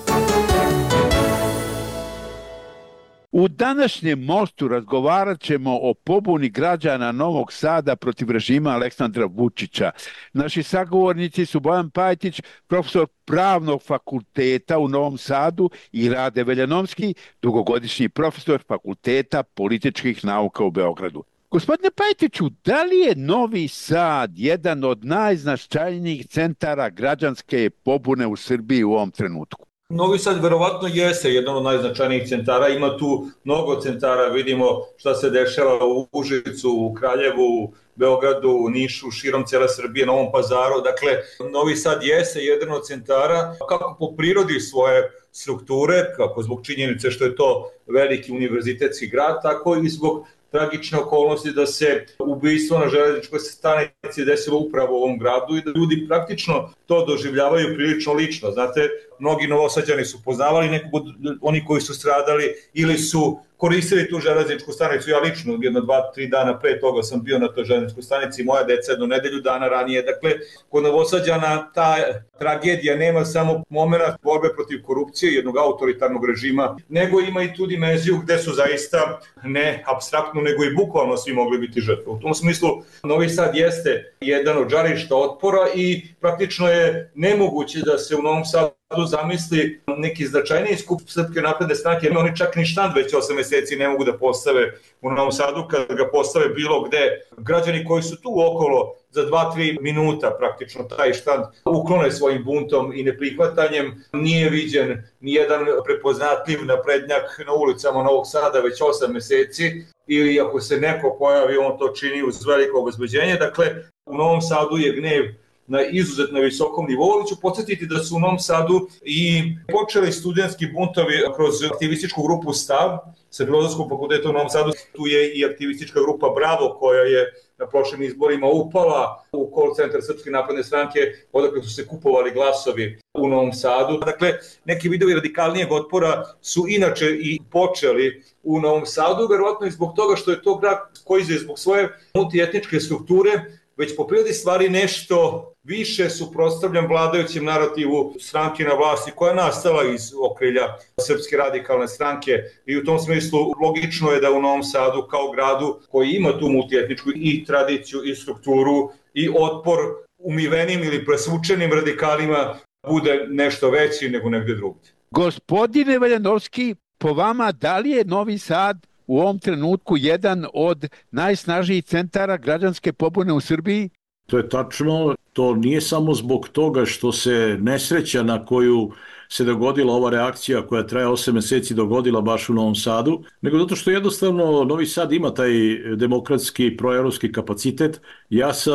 U današnjem Mostu razgovarat ćemo o pobuni građana Novog Sada protiv režima Aleksandra Vučića. Naši sagovornici su Bojan Pajtić, profesor Pravnog fakulteta u Novom Sadu, i Rade Veljanovski, dugogodišnji profesor Fakulteta političkih nauka u Beogradu. Gospodine Pajtiću, da li je Novi Sad jedan od najznačajnijih centara građanske pobune u Srbiji u ovom trenutku? Novi Sad verovatno jeste jedan od najznačajnijih centara, ima tu mnogo centara, vidimo šta se dešava u Užicu, u Kraljevu, Beogradu, Nišu, širom cijele Srbije, Novom Pazaru. Dakle, Novi Sad jeste jedan od centara, kako po prirodi svoje strukture, kako zbog činjenice što je to veliki univerzitetski grad, tako i zbog tragične okolnosti da se ubistvo na železničkoj stanici desilo upravo u ovom gradu i da ljudi praktično to doživljavaju prilično lično. Znate, mnogi Novosađani su poznavali nekog od oni koji su stradali ili su koristili tu železničku stanicu. Ja lično jedno, dva, tri dana pre toga sam bio na toj železničkoj stanici, moja deca jedno nedelju dana ranije. Dakle, kod Novosađana ta tragedija nema samo moment borbe protiv korupcije, jednog autoritarnog režima, nego ima i tu dimenziju gde su zaista ne apstraktno, nego i bukvalno svi mogli biti žrtve. U tom smislu, Novi Sad jeste jedan od žarišta otpora i praktično je nemoguće da se u Novom Sadu zamisli neki značajniji skup Srpske napredne stranke, jer oni čak ni štand već osam meseci ne mogu da postave u Novom Sadu, kad ga postave bilo gde. Građani koji su tu okolo za dva do tri minuta praktično taj štand uklone svojim buntom i neprihvatanjem. Nije viđen nijedan prepoznatljiv naprednjak na ulicama Novog Sada već osam meseci, ili ako se neko pojavi, on to čini uz veliko obezbeđenje. Dakle, u Novom Sadu je gnev na izuzetno visokom nivou, ali ću podsjetiti da su u Novom Sadu i počeli studentski buntovi kroz aktivističku grupu Stav sa Filozofskog fakulteta u Novom Sadu. Tu je i aktivistička grupa Bravo, koja je na prošlim izborima upala u call centar Srpske napredne stranke, odakle su se kupovali glasovi u Novom Sadu. Dakle, neki vidovi radikalnijeg otpora su inače i počeli u Novom Sadu, verovatno i zbog toga što je to grad koji je zbog svoje multietničke strukture već po prirodi stvari nešto više suprotstavljan vladajućem narativu stranke na vlasti koja je nastala iz okrilja Srpske radikalne stranke, i u tom smislu logično je da u Novom Sadu kao gradu koji ima tu multietničku i tradiciju i strukturu i otpor umivenim ili presvučenim radikalima bude nešto veći nego negde drugdje. Gospodine Valjanovski, po vama, da li je Novi Sad u ovom trenutku jedan od najsnažnijih centara građanske pobune u Srbiji? To je tačno. To nije samo zbog toga što se nesreća na koju se dogodila ova reakcija koja traje osam meseci dogodila baš u Novom Sadu, nego zato što jednostavno Novi Sad ima taj demokratski proevropski kapacitet. Ja sam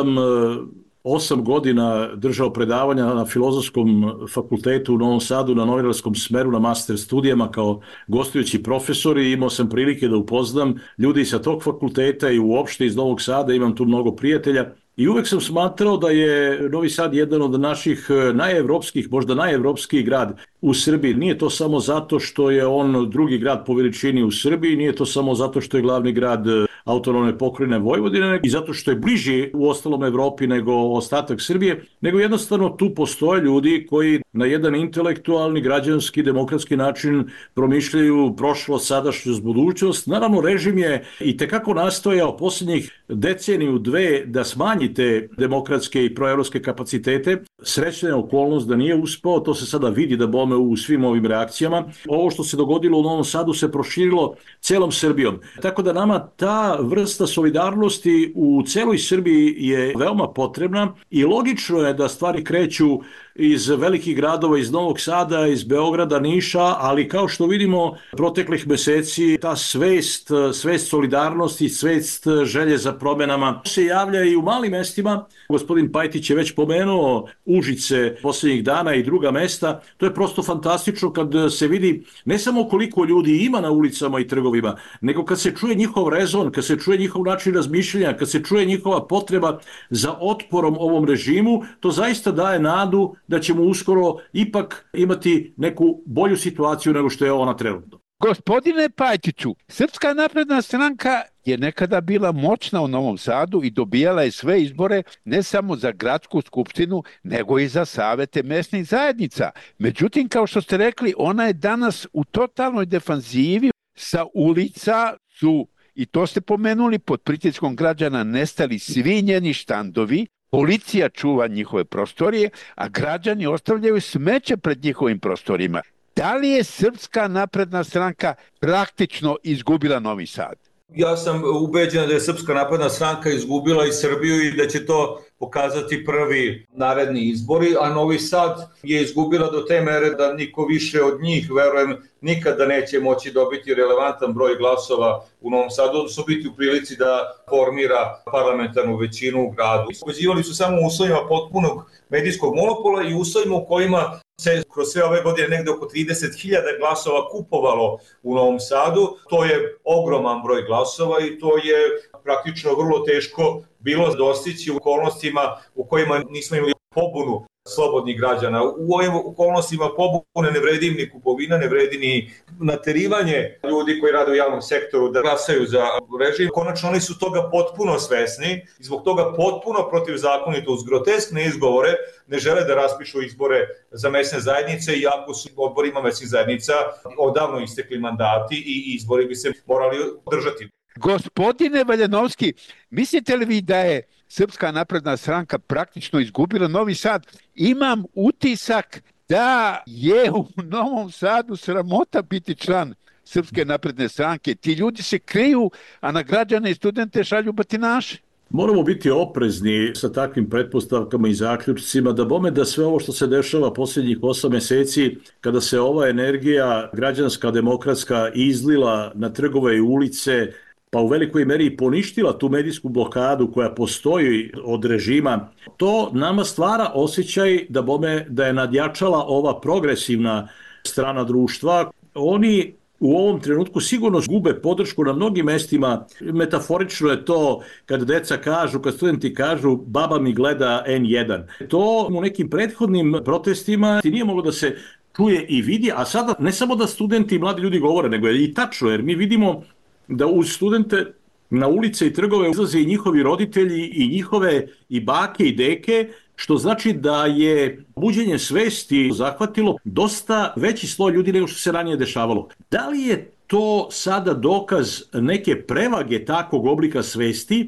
osam godina držao predavanja na Filozofskom fakultetu u Novom Sadu na novinarskom smeru na master studijama kao gostujući profesor i imao sam prilike da upoznam ljudi sa tog fakulteta i uopšte iz Novog Sada, imam tu mnogo prijatelja. I uvek sam smatrao da je Novi Sad jedan od naših najevropskih, možda najevropskiji grad u Srbiji. Nije to samo zato što je on drugi grad po veličini u Srbiji, nije to samo zato što je glavni grad autonomne pokrajine Vojvodine i zato što je bliži u ostalom Evropi nego ostatak Srbije, nego jednostavno tu postoje ljudi koji na jedan intelektualni, građanski, demokratski način promišljaju prošlost, sadašnjost, budućnost. Naravno, režim je i tekako nastojao posljednjih deceniju, dve da smanji te demokratske i proevropske kapacitete. Srećna je okolnost da nije uspeo, to se sada vidi da bome u svim ovim reakcijama. Ovo što se dogodilo u Novom Sadu se proširilo celom Srbijom. Tako da nama ta vrsta solidarnosti u celoj Srbiji je veoma potrebna i logično je da stvari kreću iz velikih gradova, iz Novog Sada, iz Beograda, Niša, ali kao što vidimo proteklih meseci, ta svest, svest solidarnosti, svest želje za promenama se javlja i u malim mestima. Gospodin Pajtić je već pomenuo Užice posljednjih dana i druga mesta. To je prosto fantastično kad se vidi ne samo koliko ljudi ima na ulicama i trgovima, nego kad se čuje njihov rezon, kad se čuje njihov način razmišljanja, kad se čuje njihova potreba za otporom ovom režimu, to zaista daje nadu da ćemo uskoro ipak imati neku bolju situaciju nego što je ona trenutno. Gospodine Pajtiću, Srpska napredna stranka je nekada bila moćna u Novom Sadu i dobijala je sve izbore ne samo za gradsku skupštinu, nego i za savete mesnih zajednica. Međutim, kao što ste rekli, ona je danas u totalnoj defanzivi. Sa ulica su, i to ste pomenuli, pod pritiskom građana nestali svi njeni štandovi, policija čuva njihove prostorije, a građani ostavljaju smeće pred njihovim prostorima. Da li je Srpska napredna stranka praktično izgubila Novi Sad? Ja sam ubeđen da je Srpska napredna stranka izgubila i Srbiju i da će to pokazati prvi naredni izbori, a Novi Sad je izgubila do te mere da niko više od njih, verujem, nikada neće moći dobiti relevantan broj glasova u Novom Sadu, odnosno biti u prilici da formira parlamentarnu većinu u gradu. Pobeđivali su samo u uslovima potpunog medijskog monopola i uslovima u kojima se kroz sve ove godine negde oko trideset hiljada glasova kupovalo u Novom Sadu. To je ogroman broj glasova i to je praktično vrlo teško bilo dostići u okolnostima u kojima nismo imali pobunu slobodnih građana. U ovim okolnostima pobune ne vredi ni kupovina, ne vredi ni naterivanje ljudi koji rade u javnom sektoru da glasaju za režim. Konačno oni su toga potpuno svesni i zbog toga potpuno protivzakonito uz groteskne izgovore ne žele da raspišu izbore za mesne zajednice, iako su odborima mesnih zajednica odavno istekli mandati i izbori bi se morali održati. Gospodine Valjanovski, mislite li vi da je Srpska napredna stranka praktično izgubila Novi Sad? Imam utisak da je u Novom Sadu sramota biti član Srpske napredne stranke. Ti ljudi se kriju, a na građane i studente šalju batinaše. Moramo biti oprezni sa takvim pretpostavkama i zaključcima, da bome da sve ovo što se dešava posljednjih osam meseci, kada se ova energija građanska, demokratska izlila na trgove i ulice, pa u velikoj meri poništila tu medijsku blokadu koja postoji od režima, to nama stvara osjećaj da bome da je nadjačala ova progresivna strana društva. Oni u ovom trenutku sigurno gube podršku na mnogim mestima. Metaforično je to kad deca kažu, kad studenti kažu baba mi gleda en jedan. To u nekim prethodnim protestima nije moglo da se čuje i vidi, a sada ne samo da studenti i mladi ljudi govore, nego je i tačno, jer mi vidimo da uz studente na ulice i trgove izlaze i njihovi roditelji i njihove i bake i deke, što znači da je buđenje svesti zahvatilo dosta veći sloj ljudi nego što se ranije dešavalo. Da li je to sada dokaz neke prevage takvog oblika svesti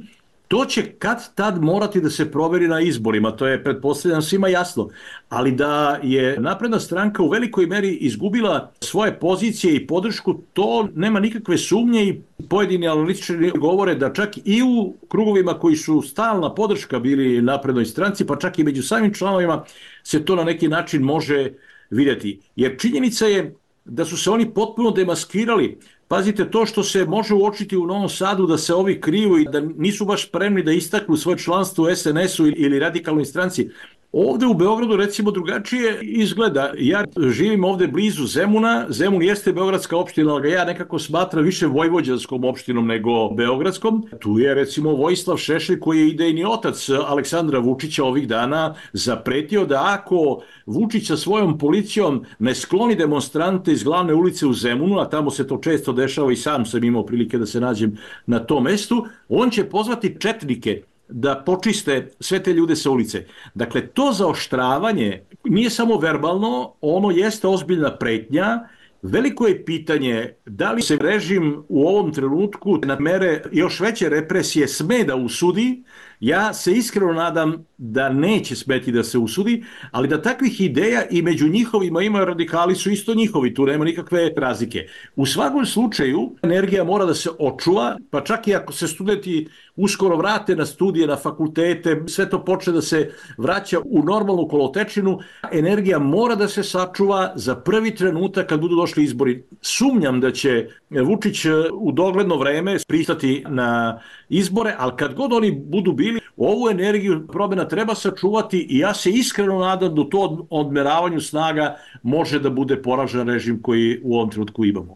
To će kad tad morati da se proveri na izborima, to je pretpostavljeno svima jasno, ali da je Napredna stranka u velikoj meri izgubila svoje pozicije i podršku, to nema nikakve sumnje i pojedini analitičari govore da čak i u krugovima koji su stalna podrška bili Naprednoj stranci, pa čak i među samim članovima se to na neki način može vidjeti. Jer činjenica je da su se oni potpuno demaskirali. Pazite, to što se može uočiti u Novom Sadu da se ovi kriju i da nisu baš spremni da istaknu svoje članstvo u es en esu ili radikalnoj stranci. Ovde u Beogradu recimo drugačije izgleda. Ja živim ovde blizu Zemuna. Zemun jeste beogradska opština, ali ga ja nekako smatram više vojvođanskom opštinom nego beogradskom. Tu je recimo Vojislav Šešelj koji je idejni otac Aleksandra Vučića ovih dana zapretio da ako Vučić sa svojom policijom ne skloni demonstrante iz glavne ulice u Zemunu, a tamo se to često dešava i sam sam imao prilike da se nađem na tom mestu, on će pozvati četnike da počiste sve te ljude sa ulice. Dakle, to zaoštravanje nije samo verbalno, ono jeste ozbiljna pretnja. Veliko je pitanje da li se režim u ovom trenutku na mere još veće represije sme da usudi. Ja se iskreno nadam da neće smeti da se usudi, ali da takvih ideja i među njihovima imaju radikali su isto njihovi, tu nema nikakve razlike. U svakom slučaju energija mora da se očuva, pa čak i ako se studenti uskoro vrate na studije, na fakultete, sve to počne da se vraća u normalnu kolotečinu, energija mora da se sačuva za prvi trenutak kad budu došli izbori. Sumnjam da će Vučić u dogledno vreme pristati na izbore, ali kad god oni budu bili, ovu energiju promjena treba sačuvati i ja se iskreno nadam da to odmeravanju snaga može da bude poražen režim koji u ovom trenutku imamo.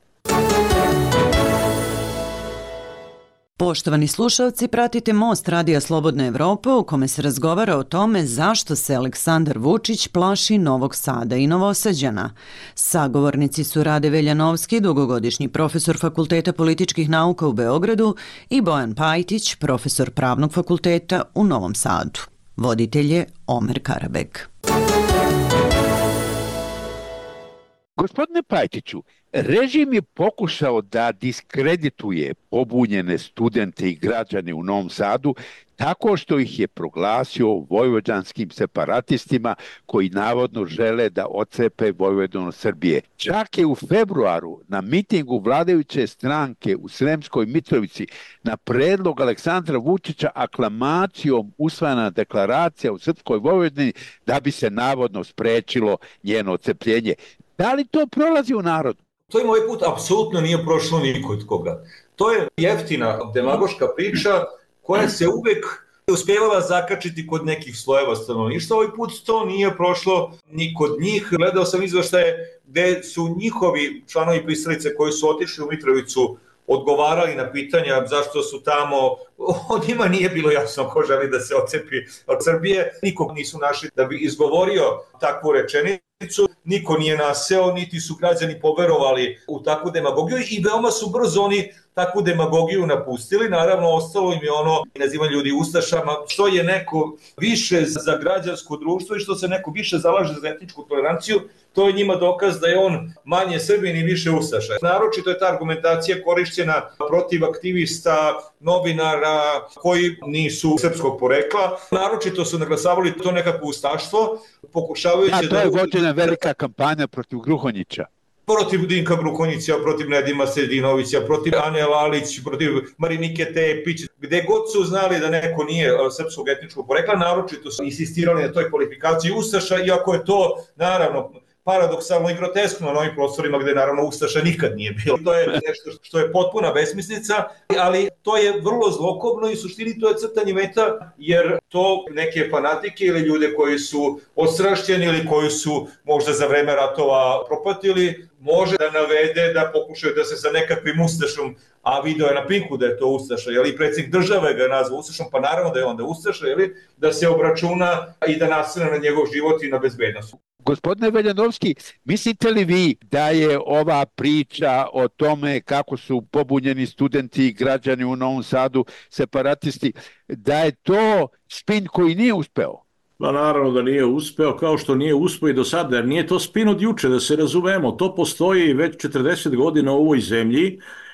Poštovani slušalci, pratite Most Radija Slobodne Evrope u kome se razgovara o tome zašto se Aleksandar Vučić plaši Novog Sada i Novosađana. Sagovornici su Rade Veljanovski, dugogodišnji profesor Fakulteta političkih nauka u Beogradu, i Bojan Pajtić, profesor Pravnog fakulteta u Novom Sadu. Voditelj je Omer Karabeg. Gospodine Pajtiću, režim je pokušao da diskredituje pobunjene studente i građane u Novom Sadu tako što ih je proglasio vojvođanskim separatistima koji navodno žele da otcepe Vojvodinu od Srbije. Čak je u februaru na mitingu vladajuće stranke u Sremskoj Mitrovici na predlog Aleksandra Vučića aklamacijom usvojena deklaracija u Srpskoj Vojvodini da bi se navodno sprečilo njeno otcepljenje. Da li to prolazi u narodu? To im ovaj put apsolutno nije prošlo nikod koga. To je jeftina demagoška priča koja se uvek uspjevala zakačiti kod nekih slojeva stanovništva. Ovaj put to nije prošlo ni kod njih. Gledao sam izveštaje gde su njihovi članovi pristalice koji su otišli u Mitrovicu odgovarali na pitanja zašto su tamo, od njima nije bilo jasno ko želi da se otcepi od Srbije. Nikog nisu našli da bi izgovorio takvu rečenicu, niko nije naseo, niti su građani poverovali u takvu demagogiju i veoma su brzo oni takvu demagogiju napustili. Naravno, ostalo im je ono nazivanje ljudi ustašama, što je neko više za građansko društvo i što se neko više zalaže za etničku toleranciju, to je njima dokaz da je on manje Srbin i više ustaša. Naročito je ta argumentacija korišćena protiv aktivista, novinara koji nisu srpskog porekla. Naročito su naglasavali to nekako ustaštvo, pokušavajući da... Da, to je vođena velika kampanja protiv Gruhonjića. Protiv Dinka Gruhonjića, protiv Nedima Sedinovića, protiv Ane Lalić, protiv Marinike Tepić. Gde god su znali da neko nije srpskog etničkog porekla, naročito su insistirali na toj kvalifikaciji ustaša, iako je to, naravno, paradoksalno i groteskno na ovim prostorima gde naravno ustaša nikad nije bilo. To je nešto što je potpuna besmislica, ali to je vrlo zlokobno i u suštini to je crtanje meta, jer to neke fanatike ili ljude koji su odstrašćeni ili koji su možda za vreme ratova propatili, može da navede da pokušaju da se sa nekakvim ustašom, a video je na Pinku da je to ustaša, jeli, predsjednik države ga je nazvao ustašom, pa naravno da je onda ustaša, jeli, da se obračuna i da nasrne na njegov život i na bezbednost. Gospodine Veljanovski, mislite li vi da je ova priča o tome kako su pobunjeni studenti i građani u Novom Sadu separatisti, da je to spin koji nije uspeo? Pa naravno da nije uspeo, kao što nije uspeo i do sada, jer nije to spin od juče, da se razumemo. To postoji već četrdeset godina u ovoj zemlji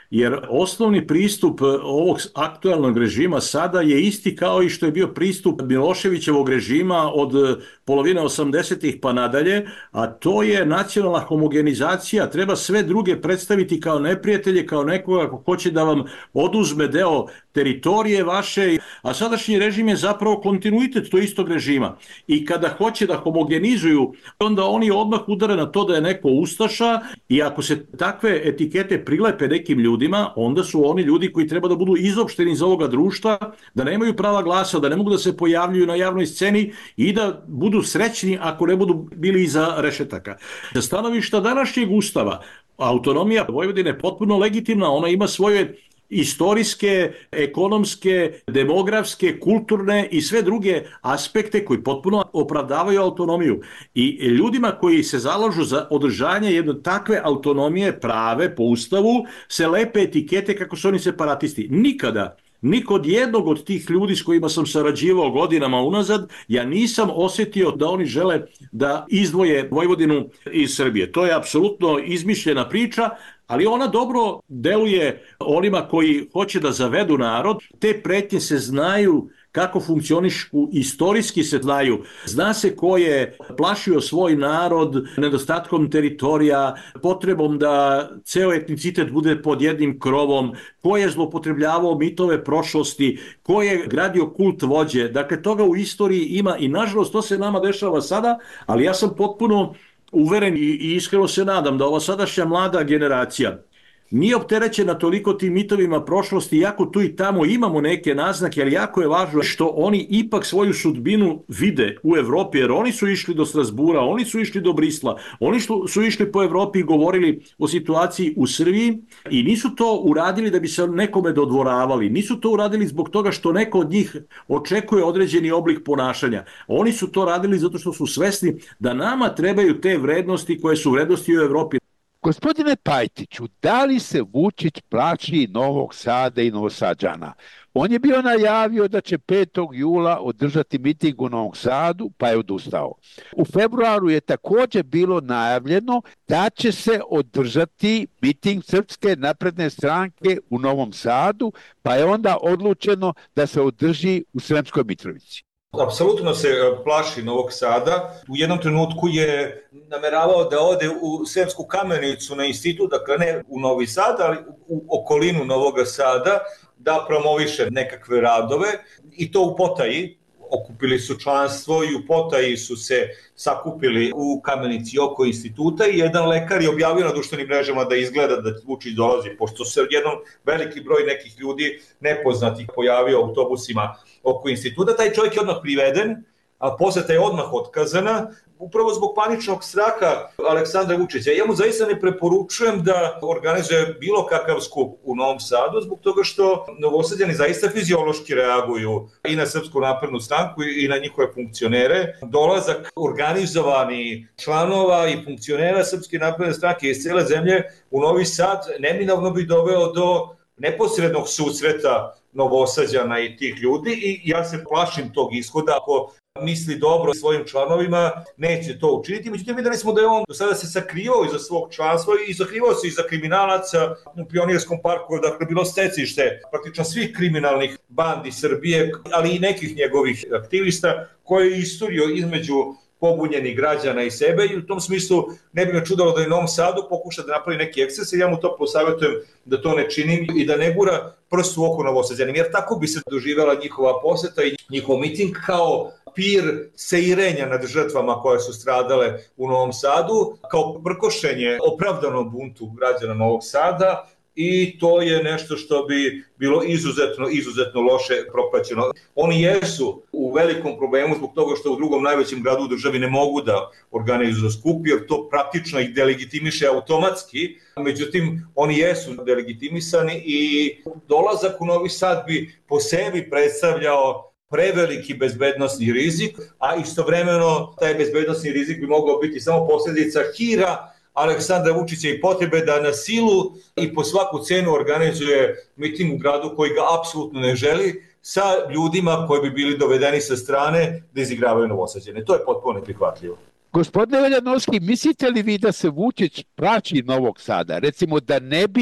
jer osnovni pristup ovog aktualnog režima sada je isti kao i što je bio pristup Miloševićevog režima od polovine osamdesetih pa nadalje, a to je nacionalna homogenizacija. Treba sve druge predstaviti kao neprijatelje, kao nekoga ko hoće da vam oduzme deo teritorije vaše, a sadašnji režim je zapravo kontinuitet tog istog režima. I kada hoće da homogenizuju, onda oni odmah udare na to da je neko ustaša, i ako se takve etikete prilepe nekim ljudima, onda su oni ljudi koji treba da budu izopšteni iz ovoga društva, da nemaju prava glasa, da ne mogu da se pojavljuju na javnoj sceni i da budu srećni ako ne budu bili iza rešetaka. Sa stanovišta današnjeg ustava, autonomija Vojvodine je potpuno legitimna, ona ima svoje istorijske, ekonomske, demografske, kulturne i sve druge aspekte koji potpuno opravdavaju autonomiju. I ljudima koji se zalažu za održanje jedne takve autonomije prave po ustavu se lepe etikete kako su oni separatisti. Nikada ni kod jednog od tih ljudi s kojima sam sarađivao godinama unazad, ja nisam osjetio da oni žele da izdvoje Vojvodinu iz Srbije. To je apsolutno izmišljena priča, ali ona dobro deluje onima koji hoće da zavedu narod. Te pretnje se znaju kako funkcionišu, istorijski se znaju. Zna se ko je plašio svoj narod nedostatkom teritorija, potrebom da ceo etnicitet bude pod jednim krovom, ko je zlopotrebljavao mitove prošlosti, ko je gradio kult vođe. Dakle, toga u istoriji ima i nažalost to se nama dešava sada, ali ja sam potpuno uveren i iskreno se nadam da ova sadašnja mlada generacija nije opterećena toliko tim mitovima prošlosti, iako tu i tamo imamo neke naznake, ali jako je važno što oni ipak svoju sudbinu vide u Evropi, jer oni su išli do Strasbura, oni su išli do Brisla, oni su išli po Evropi i govorili o situaciji u Srbiji i nisu to uradili da bi se nekome dodvoravali, nisu to uradili zbog toga što neko od njih očekuje određeni oblik ponašanja. Oni su to radili zato što su svesni da nama trebaju te vrednosti koje su vrednosti u Evropi. Gospodine Pajtiću, da li se Vučić plaši Novog Sada i Novosađana? On je bio najavio da će petog jula održati miting u Novom Sadu, pa je odustao. U februaru je također bilo najavljeno da će se održati miting Srpske napredne stranke u Novom Sadu, pa je onda odlučeno da se održi u Sremskoj Mitrovici. Apsolutno se plaši Novog Sada. U jednom trenutku je nameravao da ode u Sremsku Kamenicu na institut, dakle ne u Novi Sad, ali u okolinu Novog Sada, da promoviše nekakve radove i to u potaji. Okupili su članstvo i u potaji su se sakupili u Kamenici oko instituta i jedan lekar je objavio na društvenim mrežama da izgleda da Vučić dolazi, pošto se jednom veliki broj nekih ljudi nepoznatih pojavio autobusima oko instituta. Taj čovjek je odmah priveden, a poseta je odmah otkazana, upravo zbog paničnog straha Aleksandra Vučića. Ja mu zaista ne preporučujem da organizuje bilo kakav skup u Novom Sadu, zbog toga što Novosađani zaista fiziološki reaguju i na Srpsku naprednu stranku i na njihove funkcionere. Dolazak organizovani članova i funkcionera Srpske napredne stranke iz cele zemlje u Novi Sad neminovno bi doveo do neposrednog susreta Novosađana i tih ljudi i ja se plašim tog ishoda. Ako misli dobro svojim članovima, neće to učiniti. Međutim, videli smo da je on do sada se sakrivao iza svog članstva i sakrivao se iza kriminalaca u Pionirskom parku, dakle bilo stecište praktično svih kriminalnih bandi Srbije, ali i nekih njegovih aktivista koje je isturio između pobunjenih građana i sebe i u tom smislu ne bi me čudalo da i u Novom Sadu pokuša da napravi neki eksces i ja mu to posavjetujem da to ne činim i da ne gura prst u oko Novosađanima, jer tako bi se doživjela njihova poseta i njihov miting kao pir seirenja nad žrtvama koje su stradale u Novom Sadu, kao prkošenje opravdanom buntu građana Novog Sada i to je nešto što bi bilo izuzetno, izuzetno loše propraćeno. Oni jesu u velikom problemu zbog toga što u drugom najvećem gradu u državi ne mogu da organizuju skup, jer to praktično ih delegitimiše automatski. Međutim, oni jesu delegitimisani i dolazak u Novi Sad bi po sebi predstavljao preveliki bezbednosni rizik, a istovremeno taj bezbednosni rizik bi mogao biti samo posljedica hira Aleksandra Vučića i potrebe da na silu i po svaku cenu organizuje miting u gradu koji ga apsolutno ne želi, sa ljudima koji bi bili dovedeni sa strane da izigravaju Novosađane. To je potpuno neprihvatljivo. Gospodine Veljanovski, mislite li vi da se Vučić plaši Novog Sada? Recimo da ne bi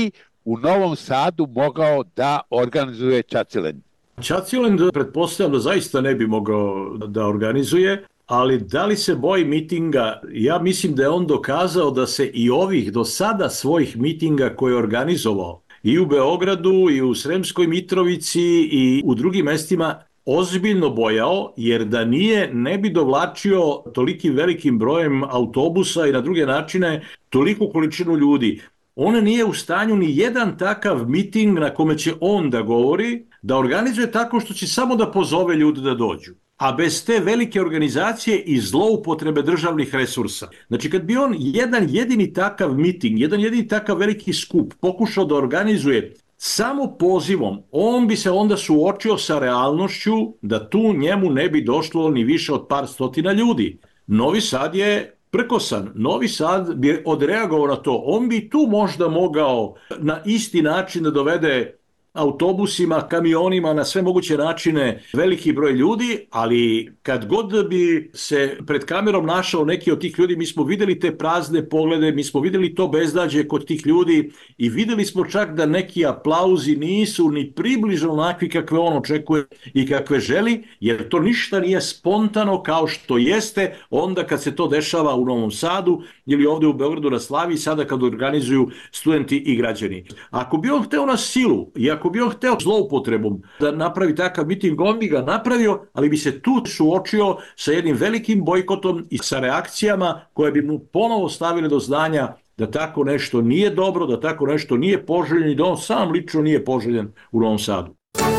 u Novom Sadu mogao da organizuje Čacilen? Čacilen, pretpostavljam da zaista ne bi mogao da organizuje, ali da li se boji mitinga? Ja mislim da je on dokazao da se i ovih do sada svojih mitinga koje je organizovao i u Beogradu i u Sremskoj Mitrovici i u drugim mestima ozbiljno bojao, jer da nije, ne bi dovlačio tolikim velikim brojem autobusa i na druge načine toliku količinu ljudi. On nije u stanju ni jedan takav miting na kome će on da govori, da organizuje tako što će samo da pozove ljude da dođu. A bez te velike organizacije i zloupotrebe državnih resursa. Znači, kad bi on jedan jedini takav miting, jedan jedini takav veliki skup pokušao da organizuje samo pozivom, on bi se onda suočio sa realnošću da tu njemu ne bi došlo ni više od par stotina ljudi. Novi Sad je prkosan. Novi Sad bi odreagovao na to. On bi tu možda mogao na isti način da dovede autobusima, kamionima, na sve moguće načine veliki broj ljudi, ali kad god bi se pred kamerom našao neki od tih ljudi, mi smo videli te prazne poglede, mi smo videli to bezdađe kod tih ljudi i videli smo čak da neki aplauzi nisu ni približno onakvi kakve on očekuje i kakve želi, jer to ništa nije spontano kao što jeste onda kad se to dešava u Novom Sadu ili ovde u Beogradu na Slavi, sada kad organizuju studenti i građani. Ako bi on hteo na silu i ako bi on hteo zloupotrebom da napravi takav miting, on bi ga napravio, ali bi se tu suočio sa jednim velikim bojkotom i sa reakcijama koje bi mu ponovo stavile do znanja da tako nešto nije dobro, da tako nešto nije poželjeno i da on sam lično nije poželjen u Novom Sadu.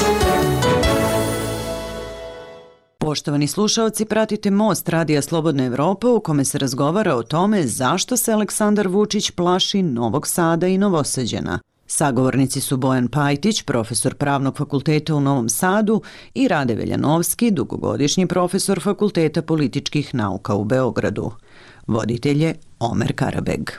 Poštovani slušaoci, pratite Most Radija Slobodne Evrope u kome se razgovara o tome zašto se Aleksandar Vučić plaši Novog Sada i Novosađana. Sagovornici su Bojan Pajtić, profesor Pravnog fakulteta u Novom Sadu, i Rade Veljanovski, dugogodišnji profesor Fakulteta političkih nauka u Beogradu. Voditelj je Omer Karabeg.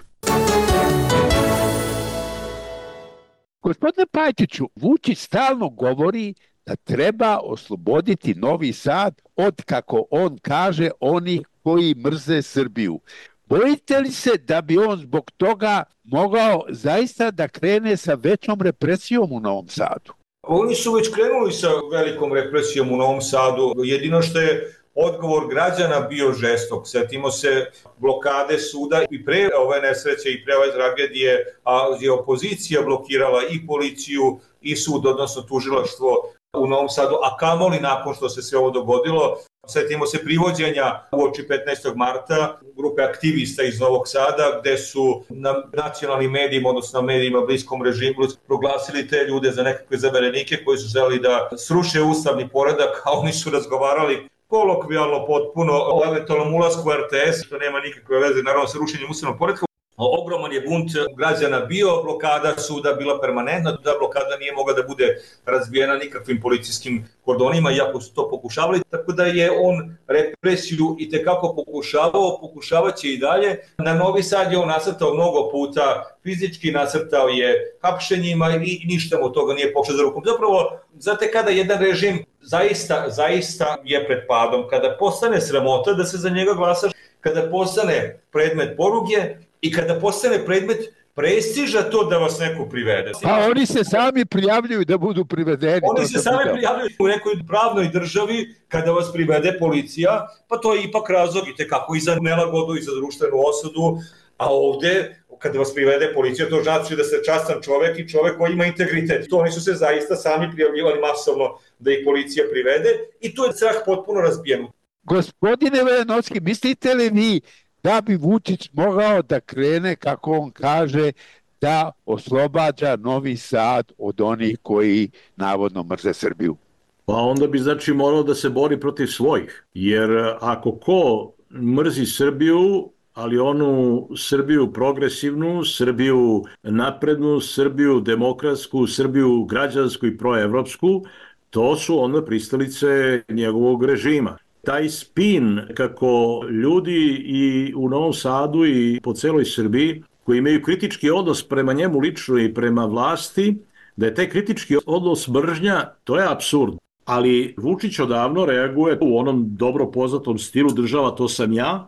Gospodine Pajtiću, Vučić stalno govori da treba osloboditi Novi Sad od, kako on kaže, onih koji mrze Srbiju. Bojite li se da bi on zbog toga mogao zaista da krene sa većom represijom u Novom Sadu? Oni su već krenuli sa velikom represijom u Novom Sadu. Jedino što je odgovor građana bio žestok. Sjetimo se blokade suda i pre ove nesreće i pre ove tragedije, a je opozicija blokirala i policiju i sud, odnosno tužilaštvo u Novom Sadu, a kamoli nakon što se sve ovo dogodilo. Sjetimo se privođenja uoči petnaestog marta grupe aktivista iz Novog Sada, gde su na nacionalnim medijima, odnosno na medijima bliskom režimu, proglasili te ljude za nekakve zaverenike koji su želi da sruše ustavni poredak, a oni su razgovarali kolokvijalno potpuno o eventualnom ulasku u R T S, što nema nikakve veze naravno sa rušenjem ustavnog poredka. Ogroman je bunt građana bio, blokada suda bila permanentna, da blokada nije mogla da bude razbijena nikakvim policijskim kordonima, iako su to pokušavali, tako da je on represiju i tekako pokušavao, pokušavaće i dalje. Na Novi Sad je on nasrtao mnogo puta, fizički nasrtao je hapšenjima i ništa mu toga nije pošao za rukom. Zapravo, znate kada jedan režim zaista, zaista je pred padom, kada postane sramota da se za njega glasaš, kada postane predmet poruge, i kada postane predmet prestiža to da vas neko privede. A oni se sami prijavljuju da budu privedeni. Oni se sami prijavljuju u nekoj pravnoj državi kada vas privede policija, pa to je ipak razlog i tekako i za nelagodu i za društvenu osudu, a ovde kada vas privede policija, to znači da ste častan čovek i čovek koji ima integritet. To oni su se zaista sami prijavljivali masovno da ih policija privede i tu je strah potpuno razbijen. Gospodine Veljanovski, mislite li vi da bi Vučić mogao da krene, kako on kaže, da oslobađa Novi Sad od onih koji navodno mrze Srbiju? Pa onda bi znači morao da se bori protiv svojih, jer ako ko mrzi Srbiju, ali onu Srbiju progresivnu, Srbiju naprednu, Srbiju demokratsku, Srbiju građansku i proevropsku, to su onda pristalice njegovog režima. Taj spin kako ljudi i u Novom Sadu i po celoj Srbiji koji imaju kritički odnos prema njemu lično i prema vlasti, da je taj kritički odnos mržnja, to je apsurd. Ali Vučić odavno reaguje u onom dobro poznatom stilu država to sam ja,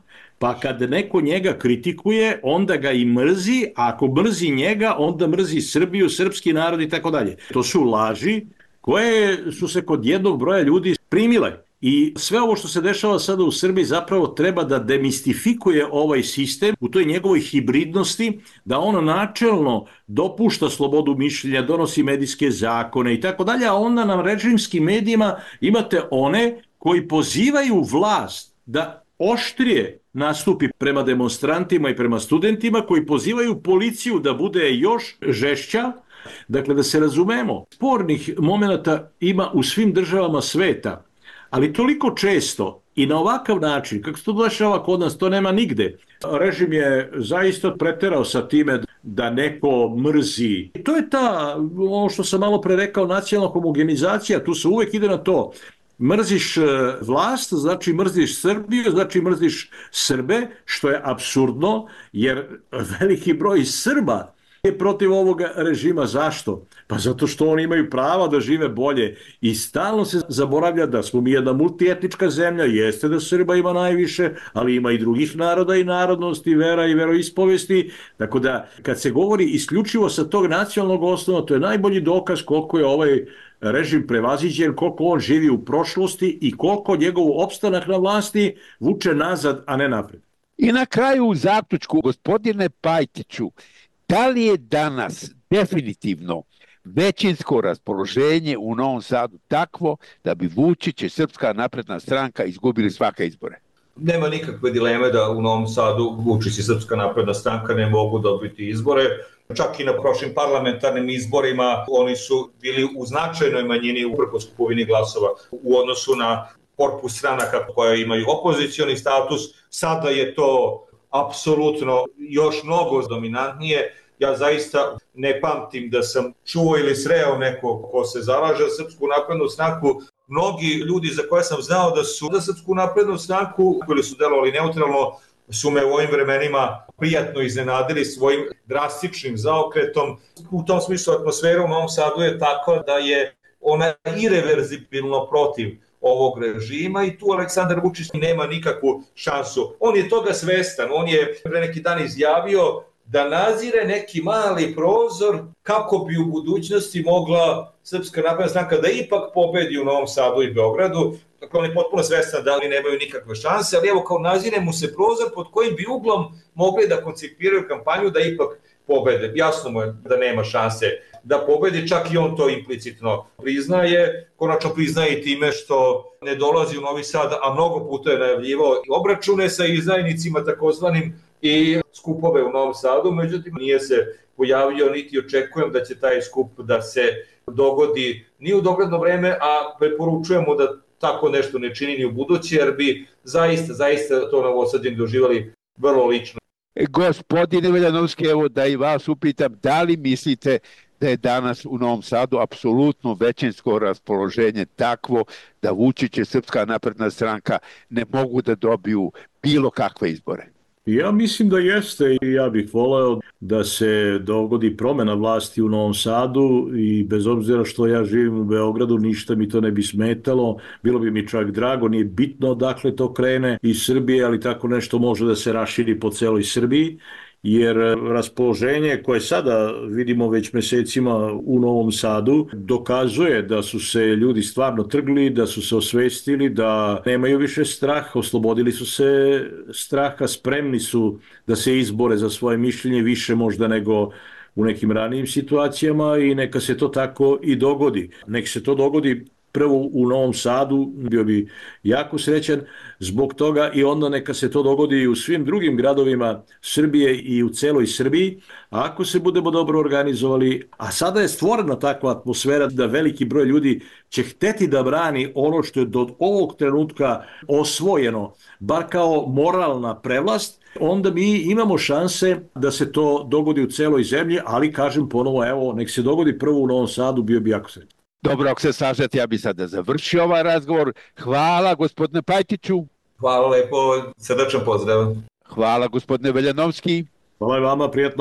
Pa kad neko njega kritikuje, onda ga i mrzi, a ako mrzi njega, onda mrzi Srbiju, srpski narod i tako dalje. To su laži koje su se kod jednog broja ljudi primile. I sve ovo što se dešava sada u Srbiji zapravo treba da demistifikuje ovaj sistem u toj njegovoj hibridnosti, da on načelno dopušta slobodu mišljenja, donosi medijske zakone i tako dalje, a onda na režimskim medijima imate one koji pozivaju vlast da oštrije nastupi prema demonstrantima i prema studentima, koji pozivaju policiju da bude još žešća. Dakle, da se razumemo, spornih momenata ima u svim državama sveta, ali toliko često i na ovakav način, kako se to dešava kod nas, to nema nigde. Režim je zaista preterao sa time da neko mrzi. To je ta, ono što sam malo pre rekao, nacionalna homogenizacija, tu se uvek ide na to. Mrziš vlast, znači mrziš Srbiju, znači mrziš Srbe, što je apsurdno, jer veliki broj Srba je protiv ovoga režima. Zašto? Pa zato što oni imaju prava da žive bolje i stalno se zaboravlja da smo mi jedna multietnička zemlja, jeste da Srba ima najviše, ali ima i drugih naroda i narodnosti, vera i veroispovesti, tako da kad se govori isključivo sa tog nacionalnog osnova, to je najbolji dokaz koliko je ovaj režim prevaziđen, koliko on živi u prošlosti i koliko njegov opstanak na vlasti vuče nazad, a ne napred. I na kraju u zaključku, gospodine Pajtiću, da li je danas definitivno većinsko raspoloženje u Novom Sadu takvo da bi Vučić i Srpska napredna stranka izgubili svake izbore? Nema nikakve dileme da u Novom Sadu Vučić i Srpska napredna stranka ne mogu dobiti izbore. Čak i na prošlim parlamentarnim izborima oni su bili u značajnoj manjini uprkos kupovini glasova u odnosu na korpus stranaka koje imaju opozicioni status. Sada je to apsolutno još mnogo dominantnije. Ja zaista ne pamtim da sam čuo ili sreo nekog ko se zalaže za Srpsku naprednu stranku. Mnogi ljudi za koje sam znao da su za Srpsku naprednu stranku ili su delovali neutralno su me u ovim vremenima prijatno iznenadili svojim drastičnim zaokretom. U tom smislu atmosfera u Novom Sadu je takva da je ona ireverzibilno protiv ovog režima i tu Aleksandar Vučić nema nikakvu šansu. On je toga svestan, on je pre neki dan izjavio da nazire neki mali prozor kako bi u budućnosti mogla Srpska napredna stranka da ipak pobedi u Novom Sadu i Beogradu. Dakle, on je potpuno svestan da oni nemaju nikakve šanse, ali evo kao nazire mu se prozor pod kojim bi uglom mogli da koncipiraju kampanju da ipak pobede. Jasno mu je da nema šanse da pobedi, čak i on to implicitno priznaje. Konačno priznaje i time što ne dolazi u Novi Sad, a mnogo puta je najavljivao i obračune sa izdajnicima takozvanim i skupove u Novom Sadu, međutim nije se pojavio niti očekujem da će taj skup da se dogodi ni u dogledno vreme, a preporučujemo da tako nešto ne čini ni u budući, jer bi zaista, zaista to Novosađani doživali vrlo lično. Gospodine Veljanovski, evo da i vas upitam, da li mislite da je danas u Novom Sadu apsolutno većinsko raspoloženje takvo da Vučić i Srpska napredna stranka ne mogu da dobiju bilo kakve izbore? Ja mislim da jeste i ja bih voleo da se dogodi promena vlasti u Novom Sadu i bez obzira što ja živim u Beogradu, ništa mi to ne bi smetalo, bilo bi mi čak drago, nije bitno odakle to krene iz Srbije, ali tako nešto može da se raširi po celoj Srbiji, jer raspoloženje koje sada vidimo već mesecima u Novom Sadu dokazuje da su se ljudi stvarno trgli, da su se osvestili, da nemaju više strah, oslobodili su se straha, spremni su da se izbore za svoje mišljenje više možda nego u nekim ranijim situacijama i neka se to tako i dogodi. Nek se to dogodi prvo u Novom Sadu, bio bi jako srećan zbog toga i onda neka se to dogodi i u svim drugim gradovima Srbije i u celoj Srbiji. A ako se budemo dobro organizovali, a sada je stvorena takva atmosfera da veliki broj ljudi će hteti da brani ono što je do ovog trenutka osvojeno, bar kao moralna prevlast, onda mi imamo šanse da se to dogodi u celoj zemlji, ali kažem ponovo, evo, nek se dogodi prvo u Novom Sadu, bio bi jako srećan. Dobro, ako se slažete, ja bih sada završio ovaj razgovor. Hvala gospodine Pajtiću. Hvala lepo, srdačan pozdrav. Hvala gospodine Veljanovski. Hvala i vama, prijatno.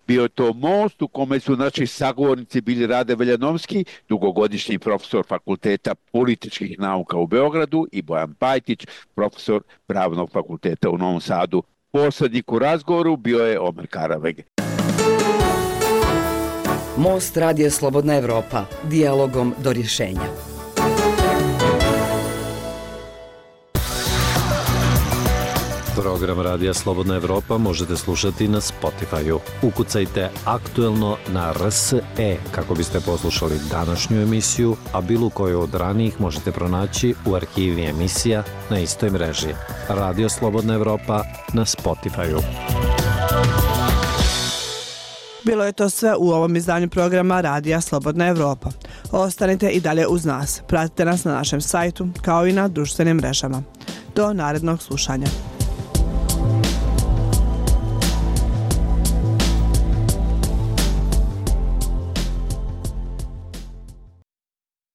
Bio to most u kome su naši sagovornici bili Rade Veljanovski, dugogodišnji profesor Fakulteta političkih nauka u Beogradu, i Bojan Pajtić, profesor Pravnog fakulteta u Novom Sadu. Poslednik u razgovoru bio je Omer Karaveg. Most Radija Slobodna Evropa. Dijalogom do rješenja. Program Radija Slobodna Evropa možete slušati na Spotify-u. Ukucajte aktuelno na R S E kako biste poslušali današnju emisiju, a bilo koju od ranijih možete pronaći u arhivi emisija na istoj mreži. Radio Slobodna Evropa na Spotify-u. Bilo je to sve u ovom izdanju programa Radija Slobodna Evropa. Ostanite i dalje uz nas. Pratite nas na našem sajtu kao i na društvenim mrežama. Do narednog slušanja.